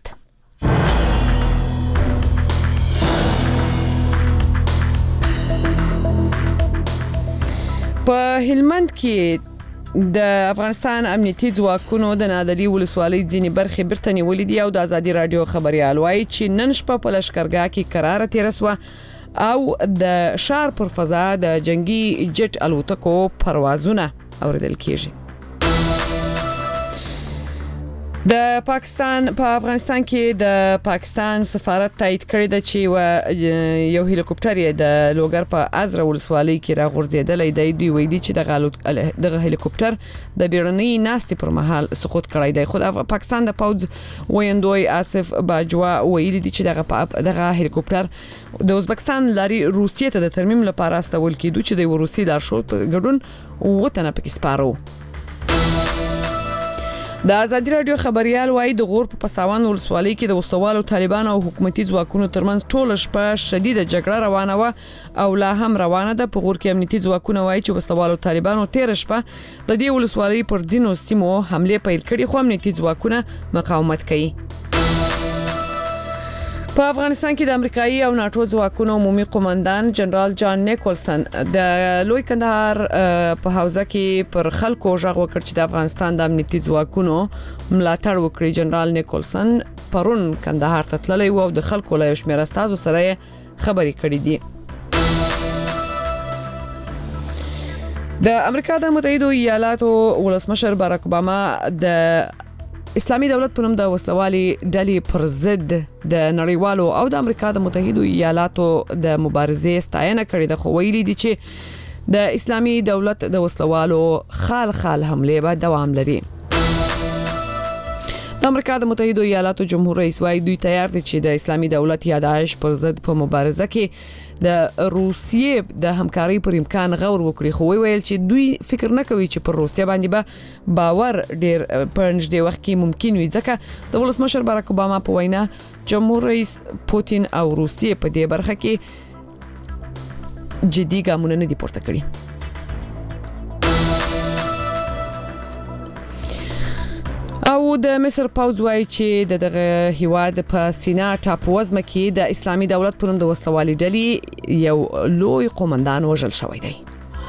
په هلمند کې د افغانستان امنیتي ځواکونو د نادري ولسوالۍ ځینې برخې بیرته نیولې دي او د ازادي رادیو خبريال وایي چې نن شپه په لشکرګاه کې قرار تیر شو او د شهر پر فضا د جنگي جټ الوتکو پروازونه اوریدل کیږي. د پاکستان په افغانستان کې د پاکستان سفارت تایید کړی دی چې یو هلیکوپټر د لوګر په ازره ولسوالۍ کې راغورځېدلی دی. دوی ویلي چې دغه هلیکوپټر د بیړنۍ ناستې پر مهال سقوط کړی دی. خو د پاکستان د پوځ ویندوی آصف باجوا ویلي دی چې دغه هلیکوپټر د ازبکستان لاري روسیې ته د ترمیم لپاره استول کېدو چې د روسي لارښود په ګډون وطن پکې سپارو. د ازادي رادیو خبريال وایي د غور په پساوان ولسوالۍ کې د وسوالو طالبان او حکومتي ځواکونو ترمنځ ټوله شپه شدیده جګړه روانه و او لا هم روانه ده. په غور کې امنیتي ځواکونه وایي چې وسوالو طالبانو تیر شپه د دې ولسوالۍ پر ځینو سیمو حمله پیل کړې خو امنیتي ځواکونه مقاومت کوي. په افغانستان کې د امریکایي او ناتو ځواکونو عمومي قومندان جنرال جان نیکولسن د لوی کندهار په حوزه کې پر خلکو ژغ وکړ چې د افغانستان د امنیتي ځواکونو ملاتړ وکړي. جنرال نیکولسن پرون کندهار ته تللی و او د خلکو له شمیر استادو سره خبرې کړې دي. د امریکا د متحده ایالاتو ولسمشر باراک اوباما د اسلامي دولت په نوم د وسلوالي ډلې پر ضد د نړیوالو او د امریکا د متحده ایالاتو د مبارزې ستاینه کړې ده. خو ویلي دي چې د اسلامي دولت د وسلوالو خال حمله به دوام لري. د امریکا د متحده ایالاتو جمهور رئیس وايي دوی تیار دي چې د اسلامي دولت یا داعش پر ضد په مبارزه کې د روسیې د همکارۍ پر امکان غور وکړي. خو ویل چې دوی فکر نه کوي چې پر روسیې باندې به باور ډیر په نږدې وخت کې ممکن وي ځکه د ولسمشر باراک اوباما په وینا جمهور رئیس پوتین او روسیې په دې برخه کې جدي ګامونه نه دي پورته کړي. او د مصر پوځ وايي چې دغه هیواد په سینا ټاپووزمه کې د اسلامي دولت په نوم د وسلوالي ډلې یو لوی قومندان وژل شوی دی.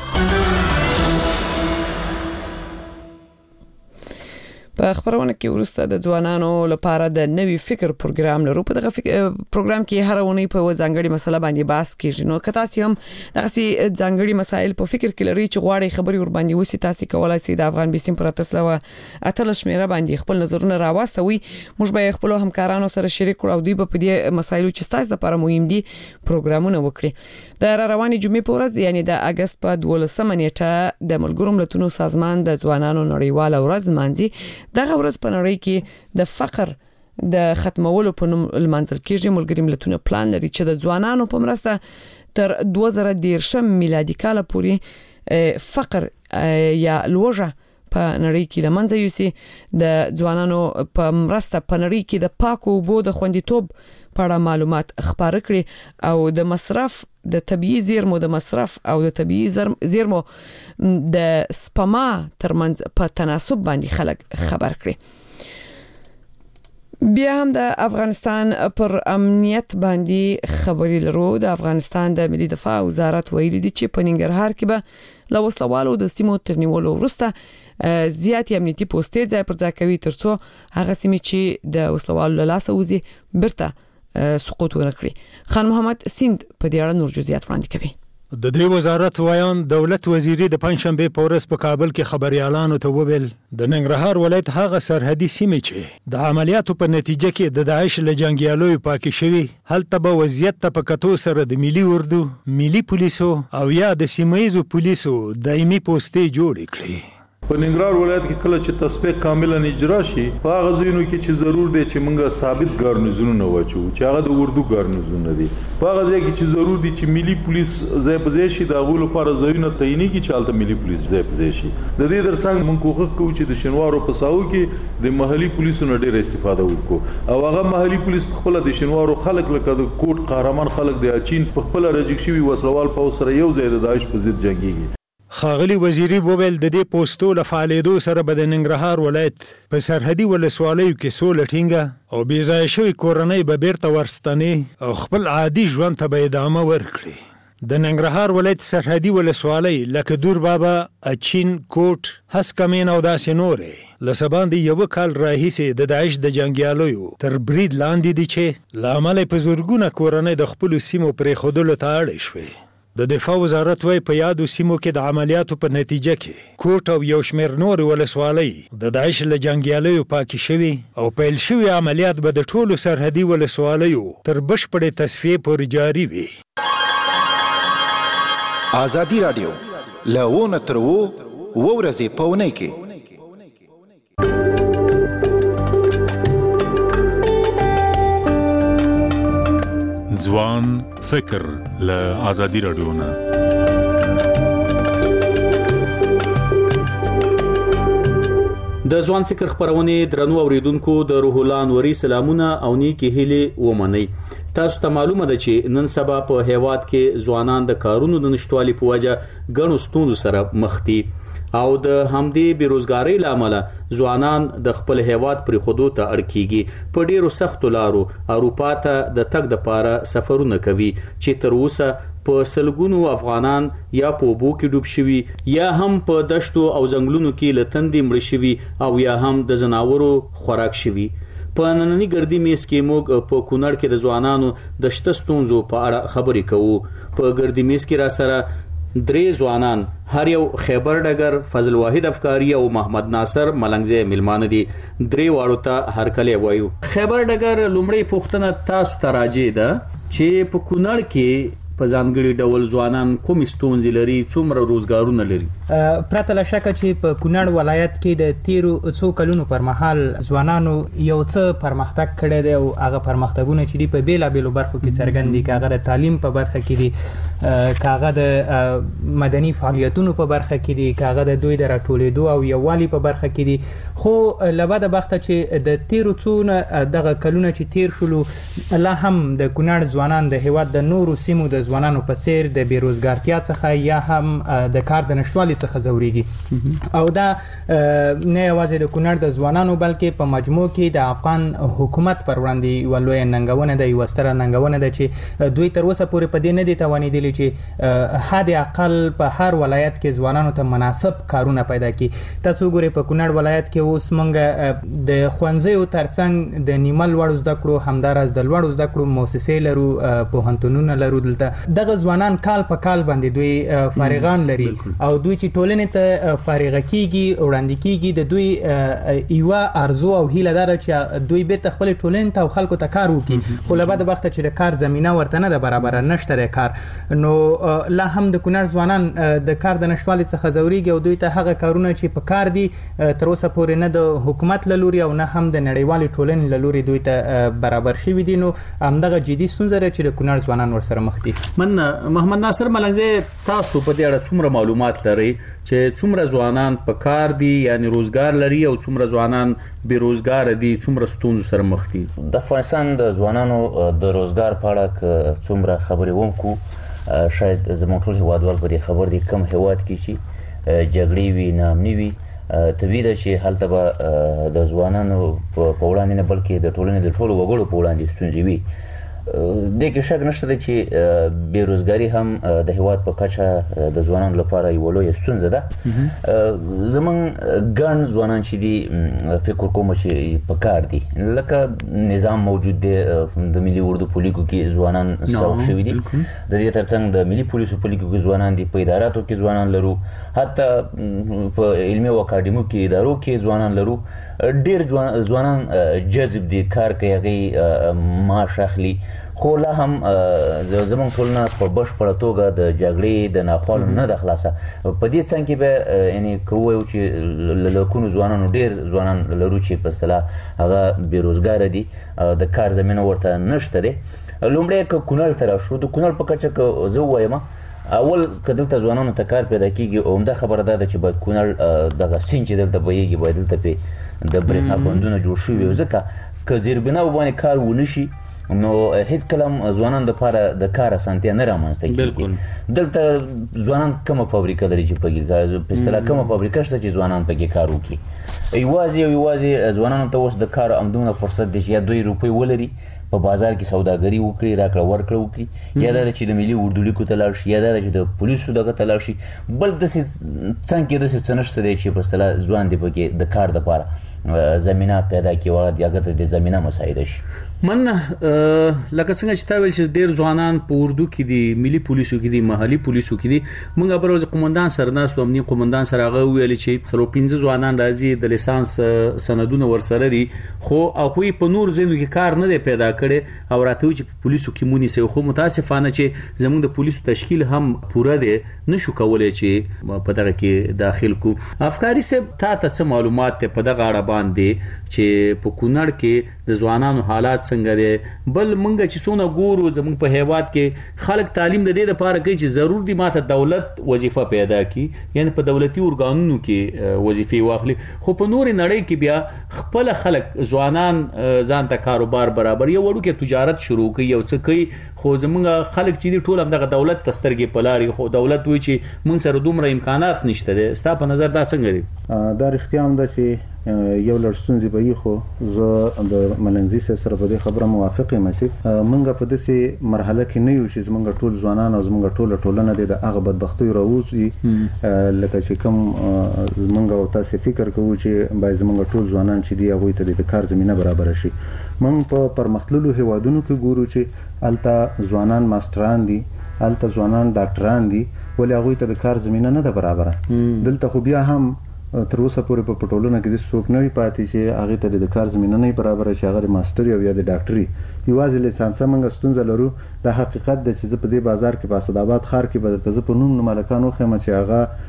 په خبرونه کې ورسته د ځوانانو لپاره د نوي فکر پروګرام لرو. په دغه پروګرام کې هر ونی په ځانګړي مسله باندې بحث کیږي. نو که تاسو هم دغه ځانګړي مسایل په فکر کې لري چې غواړئ خبري ور باندې وسی تاسو کولای شئ د افغان بیسیم پر تاسو اتل شمیره باندې خپل نظرونه راوستوي. موږ به خپل همکارانو سره شریک کړو او دوی په دې مسایلو چې تاسو لپاره مهم دي پروګرامونه وکړي. د رواني جمعې په ورځ یعنی د اگست په 12 نیټه د ملګرو ملتونو سازمان د ځوانانو نړیواله ورځ مانځي. دغه ورځ په نړۍ کې د فقر د ختمولو په نوم لمانځل کېږي. ملګري ملتونه پلان لري چې د ځوانانو په مرسته تر 2013 میلادي کال پورې فقر یا لوږه په نړۍ کې لمنځه یوسي. د ځوانانو په مرسته په نړۍ کې د پاکو اوبو د خوندیتوب په اړه معلومات خبره کړي او د مصرف د طبيعي زیرمو د مصرف او د طبيعي زیرمو د سپما ترمنځ په تناسب باندې خلک خبر کړي. بیا هم د افغانستان پر امنیت باندې خبري لرو. د افغانستان د ملي دفاع وزارت ویلي دي چې په ننګرهار کې به له وسلوالو د سیمو ترنیولو وروسته زیاتې امنیتي پوسټې ځای پر ځای کوي ترڅو هغه سیمې چې د وسلوالو له لاسه وځي بیرته سقوط ورکړي. خان محمد سیند په دې اړه نور جزئیات وړاندې کوي. د دې وزارت وایان دولت وزیري د پنځشنبه په ورځ په کابل کې خبريالانو ته وویل د ننګرهار ولایت هغه سرحدي سیمې چې د عملیاتو په نتیجه کې د داعش له جنگیالو پاکي شوی هلته به وضعیت ته په کتو سره د ملي اردو، ملي پولیسو او یا د سیمایزو پولیسو دایمي پوسټې جوړ کړي. په ننګرهار ولایت کې کله چې تصفیه کاملا اجرا شي په هغه ځایونو کې چې ضرور دی چې موږ ثابت ګارنیزونه واچو چې هغه د اردو ګارنیزونه دي په هغه ځای کې چې ضرور دي چې ملي پولیس ځای په ځای شي د هغو لپاره ځایونه تعیني کړي چې هلته ملي پولیس ځای په ځای شي د دې ترڅنګ موږ کوښښ کوو چې د شینوارو په ساحو کې د محلي پولیسو نه ډېره استفاده وکړو او هغه محلي پولیس په خپله د شینوارو خلک لکه د کوټ قهرمان خلک د اچین په خپله رجګ شوي وسلوال پوځ سره یو ځای د داعش په ضد جنګېږي. ښاغلي وزیري وویل د دې پوسټو له فعالېدو سره به د ننګرهار ولایت په سرحدي ولسوالیو کې سوله ټینګه او بې ځایه شوې کورنۍ به بیرته ورستنې او خپل عادي ژوند ته به ادامه ورکړي. د ننګرهار ولایت سرحدي ولسوالۍ لکه دور بابا، اچین، کوټ، هسکمین او داسې نورې له څه باندې یوه کال راهیسې د داعش د جنګیالیو تر برید لاندې دي چې له امله یې په زرګونه کورنۍ د خپلو سیمو پرېښودلو ته اړې شوې. د دفاع وزارت وایي په یادو سیمو کې د عملیاتو په نتیجه کې کوټ او یو شمېر نورې ولسوالۍ د داعش له جنګیالیو پاکې شوي او پیل شوي عملیات به د ټولو سرحدي ولسوالیو تر بشپړې تصفیې پورې جاري وي. ازادي راډیو له ونه تر ورځې په اونۍ کې ځوان فکر له ازادي راډیو نه. د ځوان فکر خبرونه درنو اوریدونکو د روح الله انوري سلامونه او نیکی هیله ومني. تاسو ته معلومه ده چې نن سبا په هیواد کې ځوانان د کارونو د نشټوالي په وجه ګڼو ستونزو سره مخ دي او د همدې بیروزګاری لامل ځوانان د خپل هیواد پر خودو ته اړ کیږي. په ډیرو سختو لارو اروپا ته د تګ د پاره سفرونه کوي چې تر اوسه په سلګونو افغانان یا په اوبو کې ډوب شوي یا هم په دشتو او ځنګلونو کې له تندې مړه شوي او یا هم د ځناورو خوراک شوي. په نننی ګردی میز کې موږ په کونړ کې د ځوانانو د شته ستونزو په اړه خبرې کوو. په ګردی میز کې را سره درې ځوانان، هر یو خیبر ډګر، فضل واحد افکاری او محمد ناصر ملنګزی ملمانه دي. درې واړو ته هرکلی وایو. خیبر ډګر لومړی پوښتنه تاسو ته راځي ده چې په کونړ کې په ځانګړي ډول ځوانان کوم ستونزې لري، څومره روزګارونه لري؟ پرته له شکه چې په کونړ ولایت کې د تیرو څو کلونو پر مهال ځوانانو یو څه پرمختګ کړی دی او هغه پرمختګونه چې دي په بیلابیلو برخو کې څرګند دي، که هغه د تعلیم په برخه کې دي، که هغه د مدني فعالیتونو په برخه کې دي، که هغه د دوی د راټولېدو او یووالي په برخه کې دي. خو له بده بخته چې د تیرو څونه دغه کلونه چې تیر شولو لا هم د کونړ ځوانان د هیواد د نورو سیمو د ځوانانو په څیر د بیروزګارتیا څخه یا هم د کار د نشټوالي څخه ځوريږي. او دا نه یوازې د کونړ د ځوانانو بلکې په مجموع کې د افغان حکومت پر وړاندې یوه لویه ننګونه ده، یوه ستره ننګونه ده چې دوی تر اوسه پورې په دې نه دي توانېدلي چې حد اقل په هر ولایت کې ځوانانو ته مناسب کارونه پیدا کړي. تاسو ګورئ په کونړ ولایت کې اوس موږ د ښوونځیو ترڅنګ د نیمه لوړو زده کړو همداراز د لوړو زده کړو مؤسسې لرو، پوهنتونونه لرو. دلته دغه ځوانان کال په کال باندې دوی فارغان لري او دوی چې ټولنې ته فارغه کیږي وړاندې کیږي، د دوی یوه ارزو او هیله داره چې دوی بیرته خپل ټولنې ته او خلکو ته کار وکړي. خو له بده بخته چې د کار زمینه ورته نه ده برابره، نشته د کار، نو لا هم د کونړ ځوانان د کار د نشټوالي څخه ځوريږي او دوی ته هغه کارونه چې په کار دي تر اوسه پورې نه د حکومت له لوري او نه هم د نړیوالې ټولنې له لوري دوی ته برابر شوي دي. نو همدغه جدي ستونزه ده چې د کونړ ځوانان ورسره مخ دي. محمد ناصر ملنګزی، تاسو په دې اړه څومره معلومات لرئ چې څومره ځوانان په کار دي یعنی روزګار لري او څومره ځوانان بیروزګار دي، څومره ستونزو سره مخ دي؟ د افغانستان د ځوانانو د روزګار په اړه څومره خبرې وکړو، شاید زموږ ټول هیوادوال په دې خبر دي کم هیواد کې چې جګړې وي، ناامني وي، طبیعي ده چې هلته به د ځوانانو په وړاندې نه بلکې د ټولنې د ټولو وګړو په وړاندې ستونزې وي. دې کې شک نشته دی چې بیروزګاري هم د هیواد په کچه د ځوانانو لپاره یوه لویه ستونزه ده. زموږ ګڼ ځوانان چې دي فکر کوم چې په کار دي، لکه نظام موجود دی، د ملي اردو په لیکو کې ځوانان سوق شوي دي، د دې ترڅنګ د ملي پولیسو په لیکو کې ځوانان دي، په اداراتو کې ځوانان لرو، حتی په علمي او اکاډمیو کې ادارو کې ځوانان لرو. ډېر ځوانان جذب دي، کار کوي، هغوی معاش اخلي، خو لا هم زموږ ټولنه په بشپړه توګه د جګړې د ناخوالو نه ده خلاصه. په دې څنګ کې به یعنی کوو چې لکونو ځوانانو ډیر ځوانان لرو چې په اصطلاح هغه بیروزګار دي، د کار زمینه ورته نشته دی. لومړی که کونړ ته راشو، د کونړ په کچه که زه ووایم اول که دلته ځوانانو ته کار پیدا کېږي، عمده خبره دا ده چې باید کونړ دغه سیند چې دلته بهیږي باید دلته پې د برېښنا بندونه جوړ شوي وي، ځکه که زیربناو باندې کار ونه شي نو هیڅکله هم ځوانانو دپاره د کار اسانتیا نه رامنځته کېږي. دلته ځوانان کومه فابریکه لري چې پکې په اصطلاح کومه فابریکه شته چې ځوانان پکې کار وکړي؟ یوازې ځوانانو ته اوس د کار همدومره فرصت دی چې یا 2 روپۍ ولري په بازار کې سوداګري وکړي، راکړه ورکړه وکړي، یا دا چې د ملي اردولیکو ته لاړ شي، یا دا چې د پولیسو دغه ته لاړ شي. بل داسې څنګ کې داسې څه نشته دی چې په اصطلاح ځوان دې پکې د کار دپاره زمینه پیدا کړي او هغه ته د زمینه مساعده شي. مننه. لکه څنګه چې تا ویل چې ډېر ځوانان په اردو کې دي، ملي پولیسو کې دي، محلي پولیسو کې دي. موږ به ورځ قومندان سره ناست وو، امنیه قومندان سره هغه ویل چې 15 ځوانان راځي د لیسانس سندونه ورسره دي، خو هغوی په نور ځایونو کې کار نه دی پیدا کړی او راته وایي چې په پولیسو کې مونیسئ. خو متاسفانه چې زموږ د پولیسو تشکیل هم پوره دی، نشو کولی چې په دغه کې داخل کو. افکاري صاحب تا ته څه معلومات دی په دغه اړه باندې چې په کونړ کې د ځوانانو حالات څنګه دی؟ بل موږ چې څونه ګورو زموږ په هیواد کې خلک تعلیم د دې لپاره کوي چې ضرور دي ماته دولت وظیفه پیدا کړي، یعنی په دولتي ارګانونو کې وظیفې واخلي، خو په نورې نړۍ کې بیا خپل خلک ځوانان ځان ته کاروبار برابر یو وړوکی تجارت شروع کوي، یو څه کوي، خو زموږ خلک چې دي ټول همدغه دولت ته سترګې په لارې، خو دولت وایي چې موږ سره دومره امکانات نشته دی. ستا په نظر دا څنګه دی؟ دا رښتیا هم ده چې یو لړ ستونزې به وي، خو زه د ملنګزي صاحب سره په دې خبره موافق یم چې موږ په داسې مرحله کې نه یو چې زموږ ټول ځوانان او زموږ ټوله ټولنه د هغه بدبختیو راووځي لکه چې کوم زموږ او تاسې فکر کوو چې باید زموږ ټول ځوانان چې دي هغوی ته د کار زمینه برابره شي. موږ په پرمختللو هیوادونو کې ګورو چې هلته ځوانان ماسټران دي، هلته ځوانان ډاکټران دي، ولې هغوی ته د کار زمینه نه ده برابره. دلته خو بیا هم تر اوسه پورې په ټولنه کې د څوک نه وي پاتې چې هغې ته د کار زمینه نه وي برابره چې هغه د ماسټري او یا د ډاکټري یوازې لیسانسه موږ ستونزه لرو. دا حقیقت ده چې زه په دې بازار کې په اسداباد ښار کې به درته زه په نوم مالکان وښیم چې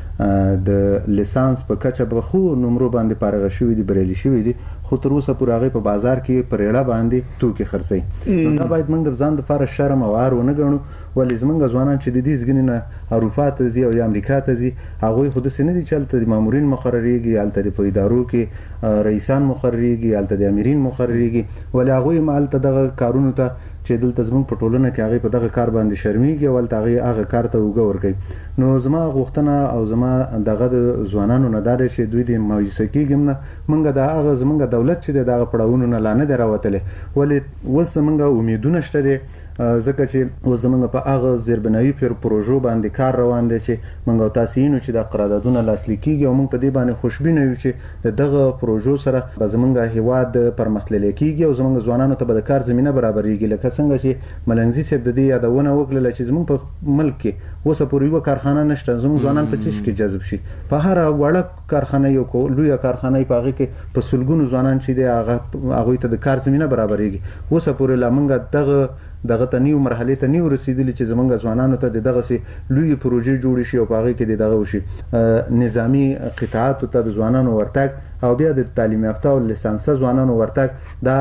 هغه د لیسانس په کچه به خو نمرو باندې فارغه شوي دي، بریالي شوي دي، خو تر اوسه پورې هغې په بازار کې په ریړه باندې توکي خرڅوي. نو دا باید موږ د ځان دپاره شرم او عار ونه ګڼو. ولې زموږ ځوانان چې د دې ځګنې نه اروپا ته ځي او یا امریکا ته ځي، هغوی خو داسې نه دي چې هلته د مامورین مقرریږي، هلته په ادارو کې رئیسان مقرریږي، هلته د امیرین مقرریږي، ولې هغوی هم هلته دغه کارونو ته چې دلته زموږ په ټولنه کې هغې په دغه کار باندې شرمېږي او هلته هغې هغه کار ته اوږه ورکوي. نو زما غوښتنه او زما دغه د ځوانانو نه دا دی چې دوی د مایوسه کېږم نه، موږ د هغه زموږ دولت چې دی د هغه پړاوونو نه لا نه دی راوتلی، ولې اوس زموږ امیدونه شته دی ځکه چې اوس زموږ په هغه زیربنایي پروژو باندې کار روان دی چې موږ او تاسې وینو چې دا قراردادونه لاسلیک کېږي او موږ په دې باندې خوشبینه یو چې د دغه پروژو سره به زموږ هیواد پرمختللی کېږي او زموږ ځوانانو ته به د کار زمینه برابرېږي. لکه څنګه چې ملنګزي صاحب د دې یادونه وکړله چې زموږ په ملک کې اوسه پورې یوه کارخانه نشته، زموږ ځوانان په څه کې جذب شي؟ په هره وړه کارخانه یو لویه کارخانه په هغې کې په سلګونو ځوانان چې دی هغوی ته د کار زمینه برابرېږي. اوسه پورې لا موږ دغه ته نیو مرحلې ته نیو رسیدلی چې زموږ ځوانانو ته د دغسې لویې پروژې جوړې شي او په هغې کې د دغه وشي نظامي قطاعاتو ته د ځوانانو ورتګ او بیا د تعلیم یافته او لیسانسه ځوانانو ورتګ دا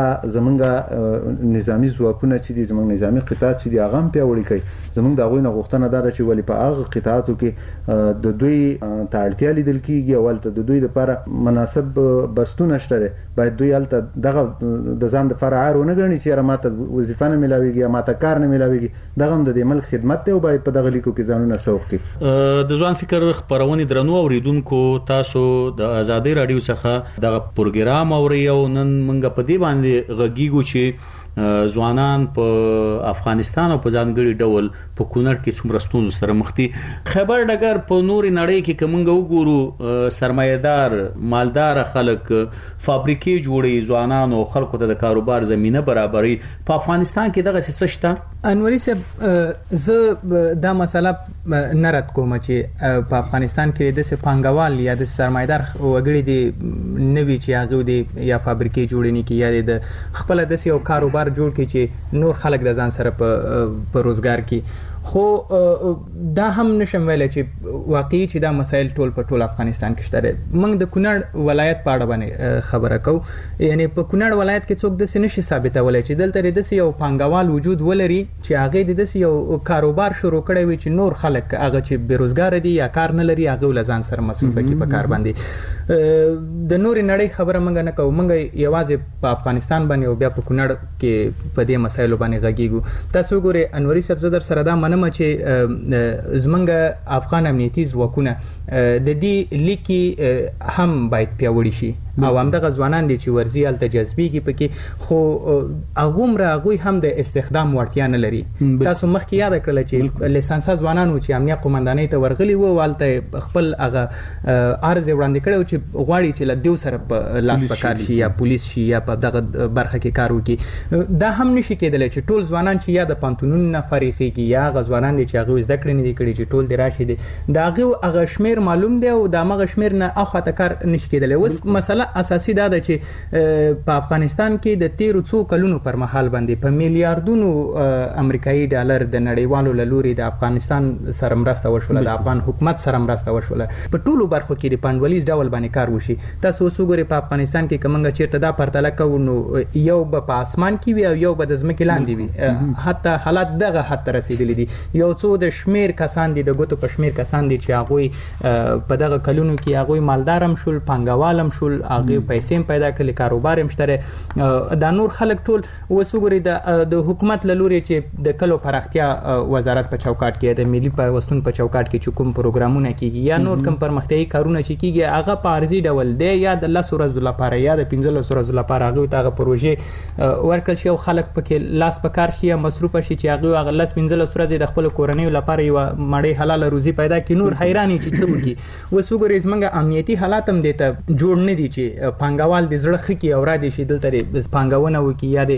زموږ نظامي ځواکونه چې دي، زموږ نظامي قطاعات چې دي هغه هم پیاوړي کوي. زموږ د هغوی نه غوښتنه دا ده چې ولې په هغه قطاعاتو کې د دوی ته اړتیا لیدل کېږي او هلته د دوی دپاره مناسب بستونه شته دی، باید دوی هلته دغه د ځان دپاره عار ونه ګڼي چې یاره ماته وظیفه نه میلاویږي یا ماته کار نه میلاویږي. دغه هم د دې ملک خدمت دی او باید په دغه لیکو کې ځانونه سوق کړي. د ځوان فکر خپرونې درنو اوریدونکو، تاسو د ازادۍ راډیو څخه دغه پروګرام اورئ او نن موږ په دې باندې غږیږو چې ځوانان په افغانستان او په ځانګړي ډول په کونړ کې څومره ستونزو سره مخ دي. خیبر ډګر په نورې نړۍ کې که موږ وګورو سرمایه‌دار مالدار خلک فابریکې جوړوي، ځوانانو خلکو ته د کاروبار زمینه برابري، په افغانستان کې دغسې څه شته؟ انوري صاحب زه دا مسله نه رد کوم چې په افغانستان کې داسې پانګوال یا د سرمایه‌دار وګړي دي نه وي چې هغوی د یا فابریکې جوړې نه کړي یا د خپله داسې یو کاروبار کاروبار جوړ کړي چې نور خلک د ځان سره په روزګار کې. خو دا هم نشم ویلای چې واقعي چې دا مسایل ټول په ټول افغانستان کې شته. موږ د کونړ ولایت په اړه باندې خبره کوو. یعنی په کونړ ولایت کې څوک د نشي ثابتولای چې دلته د یو پانګوال وجود ولري چې هغه د یو کاروبار شروع کړی وي چې نور خلک هغه چې بیروزګار دي یا کار نه لري هغه ولزان سره مصروف کی په کار باندې. د نور نړۍ خبره موږ نه کوو. موږ یوازې په افغانستان باندې او بیا په کونړ کې په دې مسایلو باندې غږیږو. تاسو ګورئ انوري صاحب زدر سره دا چې زمونږ افغان امنیتي ځواکونه د دې لیکي هم باید پیاوړي شي او همدغه ځوانان دي چې ورزي الته جذبېږي پکې خو هغوی هم د استخدام وړتیا نه لري. تاسو مخکې یاد کړل چې لیسانسا ځوانان و چې امنیه قومندانۍ ته ورغلي وو والته خپل هغه عرض وړاندې کړو چې غواړي چې له دیو سره په لاس پکار شي یا پولیس شي یا په دغه برخه کې کار وکړي. دا هم نشي کېدلی چې ټول ځوانان چې یا د پانتونونو نه فارغېږي یا هغه ځوانان دي چې هغوی زده کړې نه دي کړي چې ټول دې راشي دي د هغه شمېر معلوم دی او د همغه شمېر نه اخواته کار نشي کېدلی. اوس مسله اساسي دا ده چې په افغانستان کې د تیرو څو کلونو پر مهال باندې په میلیارډونو امریکایي ډالر د نړیوالو له لوري د افغانستان سره مرسته وشوله، د افغان حکومت سره مرسته وشوله په ټولو برخو کې د پانډولیز ډول باندې کار وشي. تاسو اوس وګورئ په افغانستان کې کومنګ چیرته دا پرتله کوو نو یو په اسمان کې وي او یو به د ځمکې لاندې وي. حتی حالات دغه حد ته رسیدلي دي. یو څو د شمیر کسان دي د ګوتو په شمیر کسان دي چې هغوی په دغه کلونو کې هغوی مالدار هم شول، پانګوال هم شول، هغوی پیسې پیدا کړل، کاروبار هم شته. دا نور خلک ټول اوس وګورئ د حکومت له لوري چې د کلو پراختیا وزارت په چوکاټ کې د ملي پیوستون په چوکاټ کې چې کوم پروګرامونه کیږي یا نور کوم پرمختیایي کارونه چې کیږي هغه په عارضي ډول دی یا د 10 ورځو لپاره یا د 15 ورځو لپاره هغه ته پروژې ورکړل شي او خلک پکې لاس په کار شي یا مصروف شي چې هغه 15 ورځې د خپل کورنۍ لپاره یو مړی حلال روزي پیدا کړي. نور حیرانی چې څه وکړي. وسوګورې زمونږ امنیتي حالات هم دته جوړ نه دي چې پانګوال د زړه خکې او را دي شي دلته پانګونه وکړي یا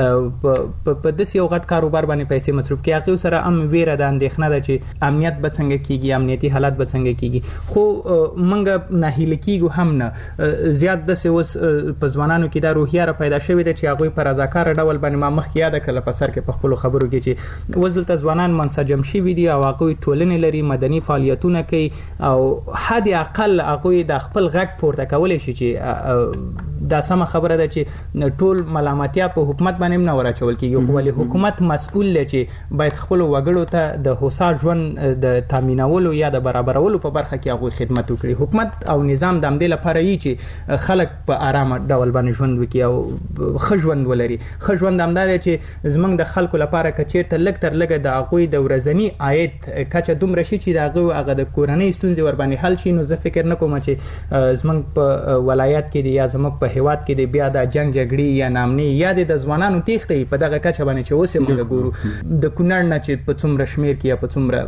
د په داس یو غټ کاروبار باندې پیسې مصرف کړي. هغه سره هم ویره ده، اندېښنه ده چې امنیت به څنګه کیږي، امنیتي حالات به څنګه کیږي. خو منګه نه هیله کیږو هم نه زیات د اوس په ځوانانو کې دا روحیه پیدا شوې ده چې هغه په رضاکار ډول باندې ما مخکې یاد کړل په سر کې په خپل خبرو کې چې وزلته ځوانان منسجم شي دي او هغه ټولنې لري، مدني فعالیتونه کوي او حد اقل هغه د خپل غږ پورته کولای شي چې دا سم خبره ده چې ټول ملامتیا په حکومت باندې نه ورچول کیږي. خو ولې حکومت مسؤل دی چې باید خپل وګړو ته د هوسا ژوند د تامینولو یا د برابرولو په برخه کې هغه خدمت وکړي. حکومت او نظام د امدې لپاره یی چې خلک په آرام ډول باندې ژوند وکړي او ښه ژوند ولري. ښه ژوند همدا دی چې زمونږ د خلکو لپاره کچیرته لږ تر لږه د هغوی د ورځني عاید کچه دومره شي چې هغه د کورنۍ ستونزې ور باندې حل شي. نو زه فکر نه کوم چې زمونږ په ولایت کې دی یا زمونږ په هیواد کې دی بیا د جنگ جګړې یا نامني یا د ځوانانو تیښتې په دغه کچه باندې چې اوس موږ ګورو د کونړ نه چې په څومره شمیر کې یا په څومره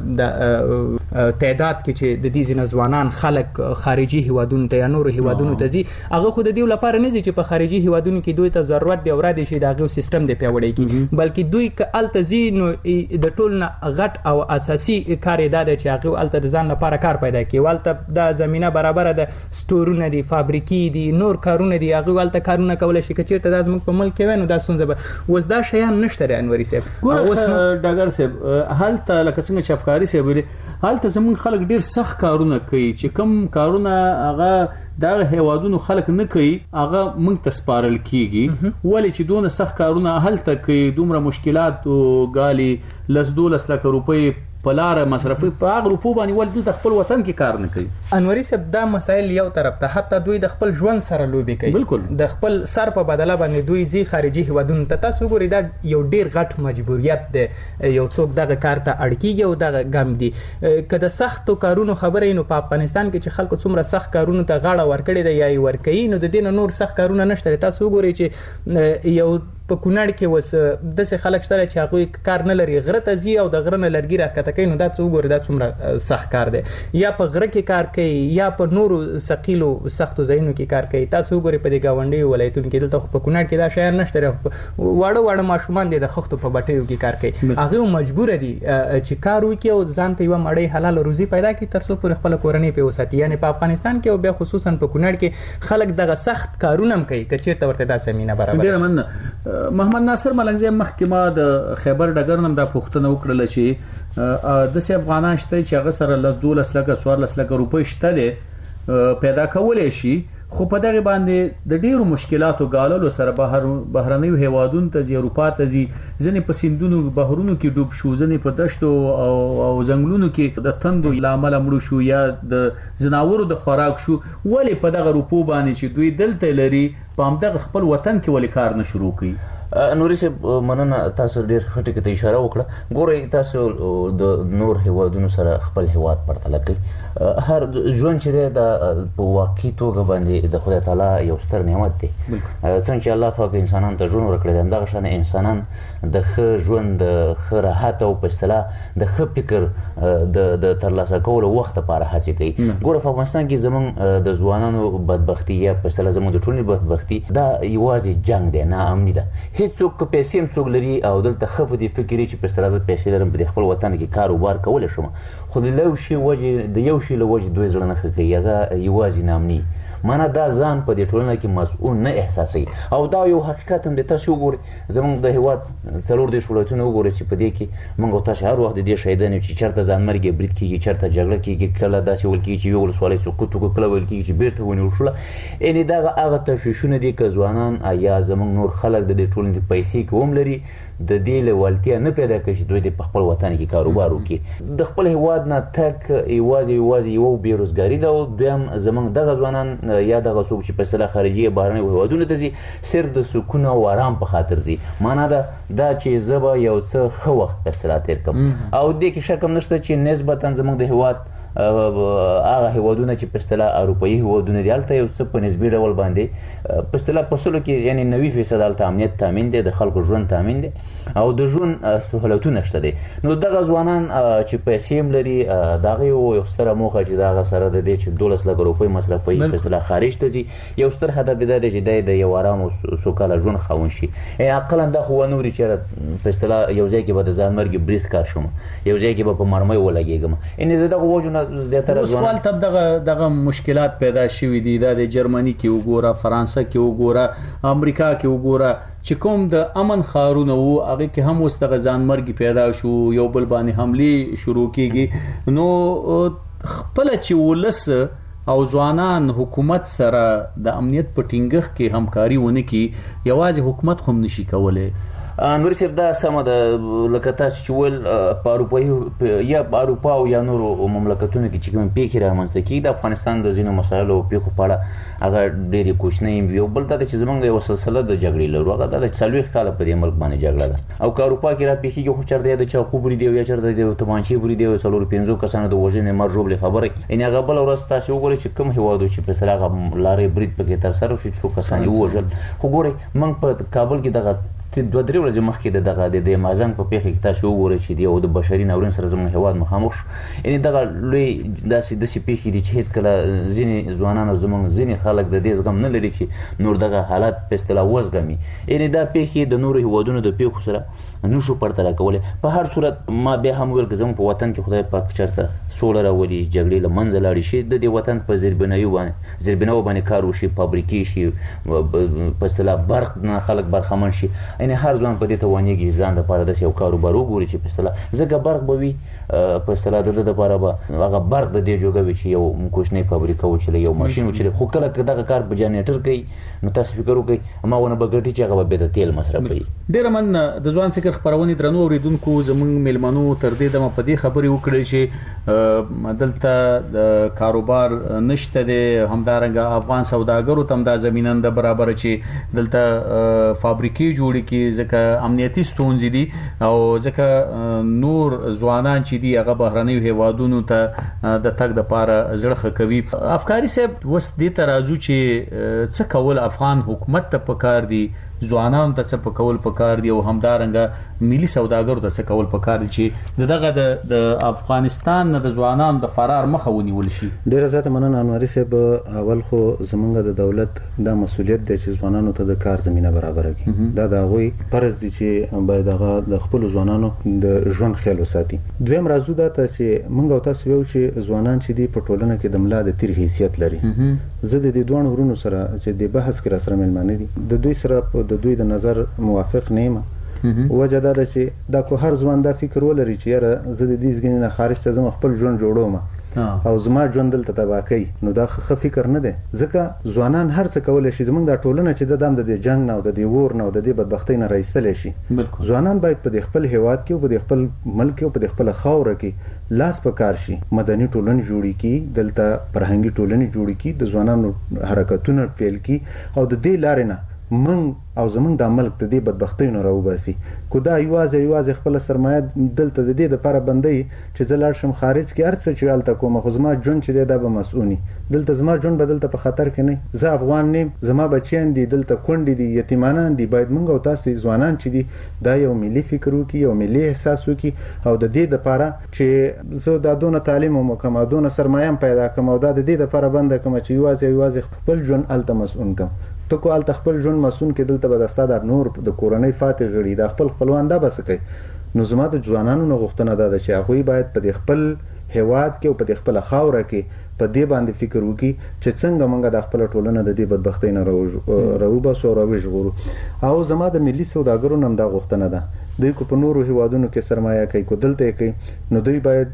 د تعداد کې چې د دې ځینې ځوانان خلک خارجي هیوادونو ته یا نورو هیوادونو ته ځي، هغه خو د دې لپاره نه ځي چې په خارجي هیوادونو کې دوی ته ضرورت دی او را دي شي د هغه سیستم دی پیاوړی کړي، بلکې دوی که الته ځي نو د ټول نه غټ او اساسي کار دا دی چې هغه الته د ځان لپاره کار پیدا کړي. والته د زمينه برابر ده، سټورونه دي، فابریکې دي، نور کارونه دي، هغه والته کارونه کولای شي. کچیرته د زموږ په ملک کې وینو دا ستونزه به اوس دا شیان نشته دی. انوري صاحب اوس ډاګر صاحب هلته لکه څنګه چې افکاری صاحب ویلي هلته زموږ خلک ډیر سخت کارونه کوي چې کم کارونه هغه دا هیوادونو خلک نه کوي هغه موږ ته سپارل کیږي. ولی چې دونه سخت کارونه هلته کوي، دومره مشکلات او غالي 12 لک روپۍ په لار مصرفي په هغه روپو باندې ول د خپل وطن کې کار نه کوي. انوري صاحب دا مسایل یو طرف ته حتی دوی د خپل ژوند سره لوبي کوي. بالکل د خپل سر په بدله باندې دوی ځي خارجي هیوادونو ته. تاسو وګورئ دا یو ډیر غټ مجبوریت دی. یو څوک دغه کار ته اړ کیږي او دغه ګام دی. که د سختو کارونو خبره نو په افغانستان کې چې خلکو څومره سخت کارونو ته غاړه ورکړي دی یا یې ورکوي نو د دې نور سخت کارونه نشته. تاسو وګورئ چې یو په کونړ کې وس داسې خلک شته چې هغوی کار نه لري، غره ته ځي او د غره نه لرګي راښکته کوي. نو دا څه وګورئ دا څومره سخت کار دی. یا په غره کې کار کوي یا په نورو ثقیلو سختو ځایونو کې کار کوي. تاسو وګورئ په دې ګاونډیو ولایتونو کې دلته په کونړ کې دا شیان نشته. واړه واړه ماشومان دي د خښتو په بټیو کې کار کوي. هغه مجبور دي چې کار وکړي او ځان ته یو مړی حلال روزي پیدا کړي تر څو پر خپل کورنۍ په وساتي. یعنی په افغانستان کې او بیا خصوصا په کونړ کې خلک دغه سخت کارونه هم کوي که چیرته ورته دا زمينه برابر. ډیر مننه محمد ناصر ملنګزی محکمه د خیبر ډګر نم د پښتنه وکړل چې د سه افغانان شته چې هغه سره 12 لکه 14 لکه روپۍ شته دي پیدا کولای شي خو په دغه باندې د ډیرو مشکلاتو غالولو سره بهرنیو هیوادونو ته اروپا ته ځنې په سیندونو بهرونو کې ډوب شو ځنې په دشتو او ځنګلونو کې د تندو لامل مړ شو یا د زناورو د خوراک شو ولې په دغه روپو باندې چې دوی دلته لري په همدغه خپل وطن کې ولې کار نه شروع کړي نوري صاحب مننه تاسو ډیر خټه ته اشاره وکړه ګورئ تاسو د نور هیوادونو سره خپل هیواد پرتله کوي هر ژوند چې د په واقعي توګه باندې د خدای تعالی یو ستر نعمت دی څنګه چې الله پاک انسانان ته ژوند ورکړی دی همدغه شان انسانان د ښه ژوند د ښه راحت او په اصطلاح د ښه فکر د ترلاسه کولو وخت لپاره هڅې کوي ګوره په افغانستان کې زموږ د ځوانانو بدبختي یا په اصطلاح زموږ د ټولنې بدبختي دا یوازې جنگ دی ناامني ده هیڅوک که پیسې هم څوک لري او دلته ښه په دې فکر چې په اصطلاح زه پیسې لرم په خپل وطن کې کاروبار کولی شم خو د یو شي له وجې دوی زړه نه ښه کوي هغه یوازې ناامني معنا دا ځان په دې ټولنه کې مسؤل نه احساسوي او دا یو حقیقت هم دی تاسو وګورئ زموږ د هیواد 40 ولایتونه وګورئ چې په دې کې موږ تاسو هر وخت د دې شهیدان چې چرته ځانمرګي برید کیږي چرته جګړه کیږي کله داسې ول کیږي چې یو ولسوالۍ سقوط وکړي کله ول کیږي چې بیرته ونیول شو یعنی دا هغه تشویشونه دي که ځوانان یا زموږ نور خلک د دې ټولنې پیسې کوم لري د دې لوالتیا نه پیدا کوي چې دوی په خپل وطن کې کاروبار وکړي د خپل هیواد نه تک یوازې یو بیروزګاری ده او دویم زموږ دغه ځوانان یا دغه څوک چې په اصطلاح خارجي بهرني هیوادونو ته ځي صرف د سکون او آرام په خاطر ځي معنا دا چې زه به یو څه ښه وخت په اصطلاح تیر کړم او دې کې شک هم نشته چې نسبتا زموږ د هیواد هغه هیوادونه چې په اصطلاح اروپایي هیوادونه دي هلته یو څه په نسبي ډول باندې په اصطلاح په سلو کې یعنی 90% هلته امنیت تامین دی د خلکو ژوند تامین دی او د ژوند سهولتونه شته دي نو دغه ځوانان چې پیسې هم لري دغه یو ستره موخه چې دغه سره د دې چې 12 لک روپۍ مصرفوي په اصطلاح خارج ته ځي یو ستر هدف دی چې د یو آرام او سوکاله ژوند خاوند شي عقلا دا خو نوري چې په اصطلاح یو ځای کې به د ځانمرګي برید کار شوم یو ځای کې به په مرمۍ ولګېږم ان دغه وجونه زیاتره ځوانان ته دغه مشکلات پیدا شوي دي د جرمني کې وګوره فرانسه کې وګوره امریکا کې وګوره چې کوم د امن خارونه وو هغه کې هم اوس دغه ځانمرګي پیدا شو یو بل باندې حمله شروع کیږي نو خپل چې ولس او ځوانان حکومت سره د امنیت په ټینګښت کې همکاري ونه کی یوازې حکومت هم نشي کولای نور صاحب دا سمه ده لکه تاسو چې ول په اروپا یا اروپا او یا نورو مملکتونو کې چې کوم پیښې رامنځته کیږي د افغانستان د ځینو مسایلو او پیښو په اړه هغه ډېرې کوچنۍ یو بل دا چې زمونږ یو سلسله د جګړې لرو هغه د 40 کال په دې ملک باندې جګړه ده او که اروپا کې را پیښیږي خو چرته د چاقو برید دی یا چرته د تومانچې برید دی 4-5 کسانو د وژنې مرجوب خبره ان هغه بل ورځ تاسو وګورئ چې کوم هیوادو چې په سره لارې برید پکې تر سره شو څو کسان یې وژل خو ګورئ موږ په کابل کې دغه 2-3 ورځې مخکې دغه د مازنګ په پیښه کې تاسو وګورئ چې د بشري ناورین سره زموږ هیواد مخامخ شو یعنی دغه لوی داسې پیښې دي چې هیڅ کله ځینې ځوانان او زموږ ځینې خلک د دې زغم نه لري چې نور دغه حالات په اصطلاح وزغمي یعنی دا پیښې د نورو هیوادونو د پیښو سره نشو پرتله کولی په هر صورت ما بیا هم ویل که زموږ په وطن کې خدای پاک چېرته سوله راولي جګړې له منځه لاړې شي د دې وطن په زیربناو باندې کار وشي فابریکې شي په اصطلاح برق نه خلک برخمن شي یعنی هر ځوان په دې توانېږي ځان دپاره داسې یو کاروبار وګوري چې په اصطلاح ځکه برق به وي په اصطلاح د ده دپاره به هغه برق د دې جوګه وي چې یو کوچنۍ فابریکه وچلوي یو ماشین وچلوي خو کله که دغه کار په جنریټر کوي نو تاسو فکر وکړئ هماغونه به ګټي چې هغه به بیا د تیل مصرفوي ډېره مننه د ځوان فکر خپرونې درنو اورېدونکو زموږ میلمنو تر دې دمه په دې خبرې وکړې چې دلته د کاروبار نشته دی همدارنګه افغان سوداګرو ته هم دا زمینه ده برابره چې دلته فابریکې جوړې کړي ځکه امنیتي ستونزې دي او ځکه نور ځوانان چې دي هغه بهرنیو هیوادونو ته د تګ دپاره زړه ښه کوي افکاري صاحب اوس دې ته راځو چې څه کول افغان حکومت ته پکار دي ځوانانو ته څه کول پکار دي او همدارنګه ملي سوداګرو ته څه کول پکار دي چې دغه د افغانستان نه د ځوانانو د فرار مخه ونیول شي ډیره زیاته مننه انواري صاحب اول خو زمونږ د دولت دا مسولیت دی چې ځوانانو ته د کار زمينه برابر کړي دا د هغوی فرض دي چې باید هغه د خپل ځوانانو د ژوند خیال وساتي دویم راځو دا ته چې موږ او تاسو یو چې ځوانان چې دي په ټولنه کې د ملا د تیر حیثیت لري زه د دې دوه ورونو سره چې د بحث کې را سره ملمانه دي د دوی سره د دوی د نظر موافق نه یم وجه دا ده چې دا کو هر ځوان دا فکر ولري چې یاره زه د دې ځګنې نه خارج ته زما خپل ژوند جوړوم او زما ژوند دلته تباه کوي نو دا ښه فکر نه دی ځکه ځوانان هر څه کولی شي زموږ دا ټولنه چې د دام د دې جنګ نه او د دې وور نه او د دې بدبختۍ نه راایستلی شي ځوانان باید په دې خپل هیواد کې او په دې خپل ملک کې او په دې خپله خاوره کې لاس په کار شي مدني ټولنې جوړې کړي دلته فرهنګي ټولنې جوړې کړي د ځوانانو حرکتونه پیل کړي او د دې لارې نه من او زمونږ د ملک د دې بدبختۍ نه راوباسي کو دا یوازې خپل سرمایه دلته د دې لپاره بندي چې زه لاړ شم خارج کې هر څه چې هلته کوم خو زما ژوند چې دی دا به مسؤوني دلته زما ژوند به دلته په خطر کې نه زه افغان نیم زما بچیان دي دلته کونډې دي یتیمانان دي باید موږ او تاسو ځوانان چې دي دا یو ملي فکر وکړي یو ملي احساس وکړي او د دې لپاره چې زه دا دونه تعلیم وکم او دونه سرمایه پیدا کړم او دا د دې لپاره بنده کړم چې یوازې خپل ژوند هلته مسؤون کړم ته کو الته خپل ژوند مسون کې دلته به دستا د نور د کورنۍ فاتح غړي د خپلوان دا بس کوي نو زما د ځوانانو نه غوښتنه ده چې هغوی باید په خپل هیواد کې او په خپل خاوره کې په دې باندې فکر وکړي چې څنګه موږ د خپل ټولنه د دې بدبختۍ نه راوباسو او راوژغورو او زما د ملي سوداګرو هم دا غوښتنه ده دوی کو په نورو هیوادونو کې سرمایه کوي کو دلته کوي نو دوی باید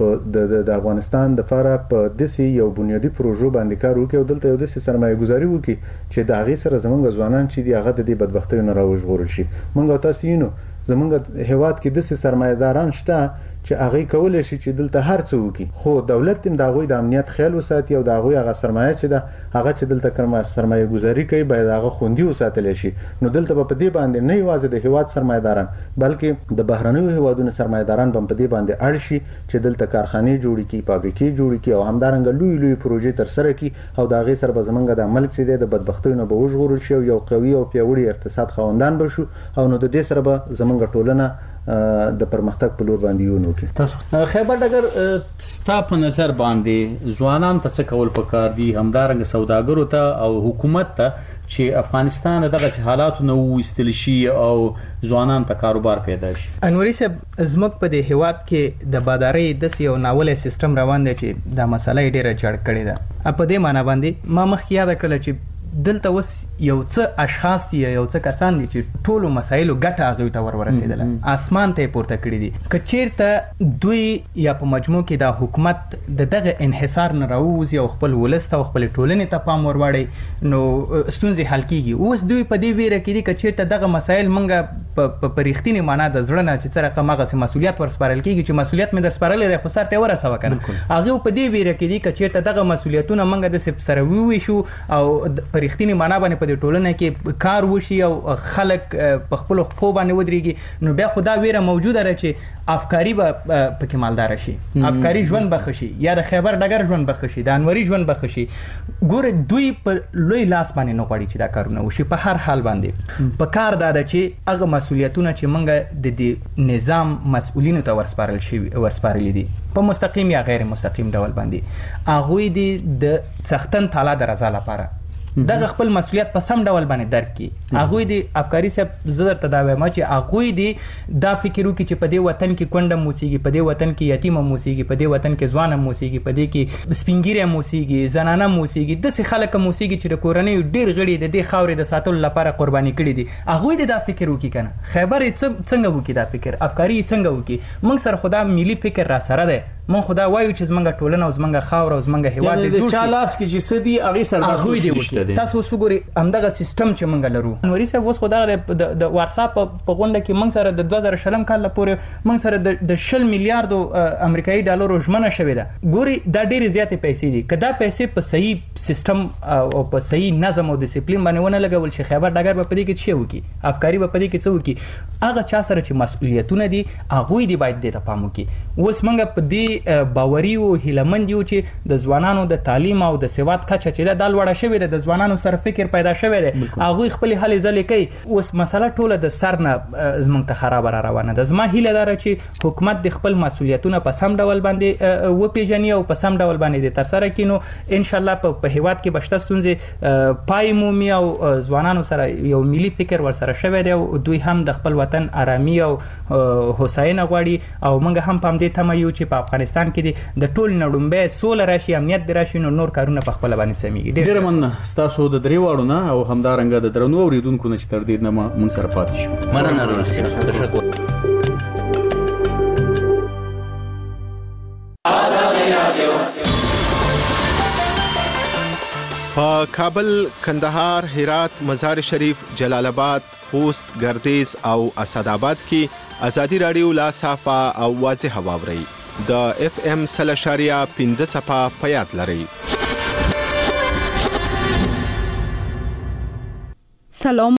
د افغانستان د لپاره په داسې یو بنیادی پروژو باندې کار وکړي او دلته یو داسې سرمایه ګزاري وکړي چې د هغې سره زموږ ځوانان چې دي هغه د دې بدبختیو نه راوژغورل شي موږ او تاسو یې نو زموږ هیواد کې داسې سرمایه‌داران شته چې هغه کولی شي چې دلته هر څه وکړي خو دولت هم د هغوی د امنیت خیال وساتي او د هغوی هغه سرمایه چې ده هغه چې دلته سرمایه ګزاري کوي باید هغه خوندي وساتلی شي نو دلته به په دې باندې نه یوازې د هیواد سرمایه‌داران بلکې د بهرنیو هیوادونو سرمایه‌داران به په دې باندې اړ شي چې دلته کارخانې جوړې کړي فابریکې جوړې کړي او همدارنګه لوی پروژې ترسره کړي او د هغې سره به زموږ د ملک چې دی د بدبختیو نه به وژغورل شي او یو قوي او پیاوړي اقتصاد خاوندان به شو او نو د دې سره به زموږ ټولنه د پرمختګ په لور باندې یو نو کې تاسو خیبر ډګر ستا په نظر باندې ځوانان ته څه کول پکار دي همدارنګه سوداګرو ته او حکومت ته چې افغانستان دغه حالات نو وستل شي او ځوانان ته کاروبار پیدا شي انوري صاحب زموږ په دې هیواد کې د بادارۍ د یو ناولې سیستم روان دی چې دا مسله ډیره جوړ کړې ده په دې معنی باندې ما مخکې یاد کړل چې دلته وس یو څه اشخاص دي یو څه کسان دي چې ټولو مسایلو ګټه هغه ته ورسېدل اسمان ته پورته کړی دي کچیرته دوی یا په مجموع کې د حکومت دغه انحصار نه راوځي او خپل ولست او خپل ټولنې ته پام ورواړي نو ستونزې حل کیږي اوس دوی په دې ویره کې دي کچیرته دغه مسایل منګه په پریختینی معنا د زړه نه چې سره کومه مسؤلیت ورسپارل کیږي چې مسؤلیت مې در سپارل دی خو سر ته ورسوه کنه هغه په دې ویره کې دي کچیرته دغه مسؤلیتونه منګه د سره وی شو او رښتینی معنا باندې په دې ټولنه کې کار وشي او خلک په خپل حقوق باندې ودرېږي نو بیا خدا ویره موجوده ده چې افکاری به پکې مالدار شي افکاری ژوند بخشي یا د خیبر ډګر ژوند بخشي د انوري ژوند بخشي ګوره دوی په لوی لاس باندې نه غواړي چې دا کارونه وشي په هر حال باندې په کار دا ده چې هغه مسؤلیتونه چې موږ د دې نظام مسؤلینو ته ورسپارل دي په مستقیم یا غیر مستقیم ډول باندې هغوی د سختن تعالی د رضا لپاره دغه خپل مسؤلیت په سم ډول باندې درک کړي هغوی د افکاری صاحب زدر تداوی ما چې هغوی دا فکر وکړي چې په دې وطن کې کونډه موسیقي په دې وطن کې یتیمه موسیقي په دې وطن کې ځوانه موسیقي په دې کې سپینګیره موسیقي زنانه موسیقي داسې خلک موسیقي چې د کورنۍ ډېر غړي د دې خاورې د ساتلو لپاره قرباني کړي دي هغوی دا فکر وکړي کنه خیبر څنګه وکړي دا فکر افکاری څنګه وکړي موږ سره خدا ملي فکر را سره ده مون خدا وایو چې زمونږ ټولنه او زمونږ خاور او زمونږ هیواد د جوړ شي د چالاس کې چې سدي هغه سره نشته دي تاسو وګورئ همدغه سیستم چې مونږ لرو انوري صاحب اوس خدا د واتساپ په غونډه کې مونږ سره د 2020 کال لپاره مونږ سره د 10 میلیارډ امریکایي ډالرو ژمنه شوې ده ګوري دا ډېرې زیاتې پیسې دي کدا پیسې په صحیح سیستم او په صحیح نظم او ډیسپلین باندې ونه لګول شي خیبر ډګر په دې کې څه وکي افکاری په دې کې څه وکي هغه چا سره چې مسؤلیتونه دي هغه دی باید دې ته پام وکي اوس مونږ په دې باوري او هیلمند یو چې د ځوانانو د تعلیم او د سواد کچه چې دا لوړه شوې ده د ځوانانو سره فکر پیدا شوی دی هغه خپل هلې ځلې کوي اوس مسله ټوله د سر نه زمونږ ته خراب را روانه ده زما هیله داره چې حکومت د خپل مسؤلیتونه په سم ډول باندې وپیژني او په سم ډول باندې تر سره کینو ان شاء الله په هیواد کې بشته ستونزې پای مومي او ځوانانو سره یو ملي فکر ورسره شوی دی او دوی هم د خپل وطن آرامي او هوساینه غواړي او موږ هم په دې تمه یو چې په افغانستان افغانستان کې د ټول نړومبه سول راشي امنیت دراشي نور کارونه په خپل باندې سميږي. ډیر مننه تاسو د درې واړو نه او همدارنګه د درنو اوریدونکو نه چې تر دې نه مونږ سره پاتې شو. مننه تشکر. کابل، کندهار، هرات، مزار شریف، جلال آباد، خوست، گردیز او اسداباد کې ازادي رادیو لا صافه او واضح واوري د FM 0.15 صفه په یاد لري. سلام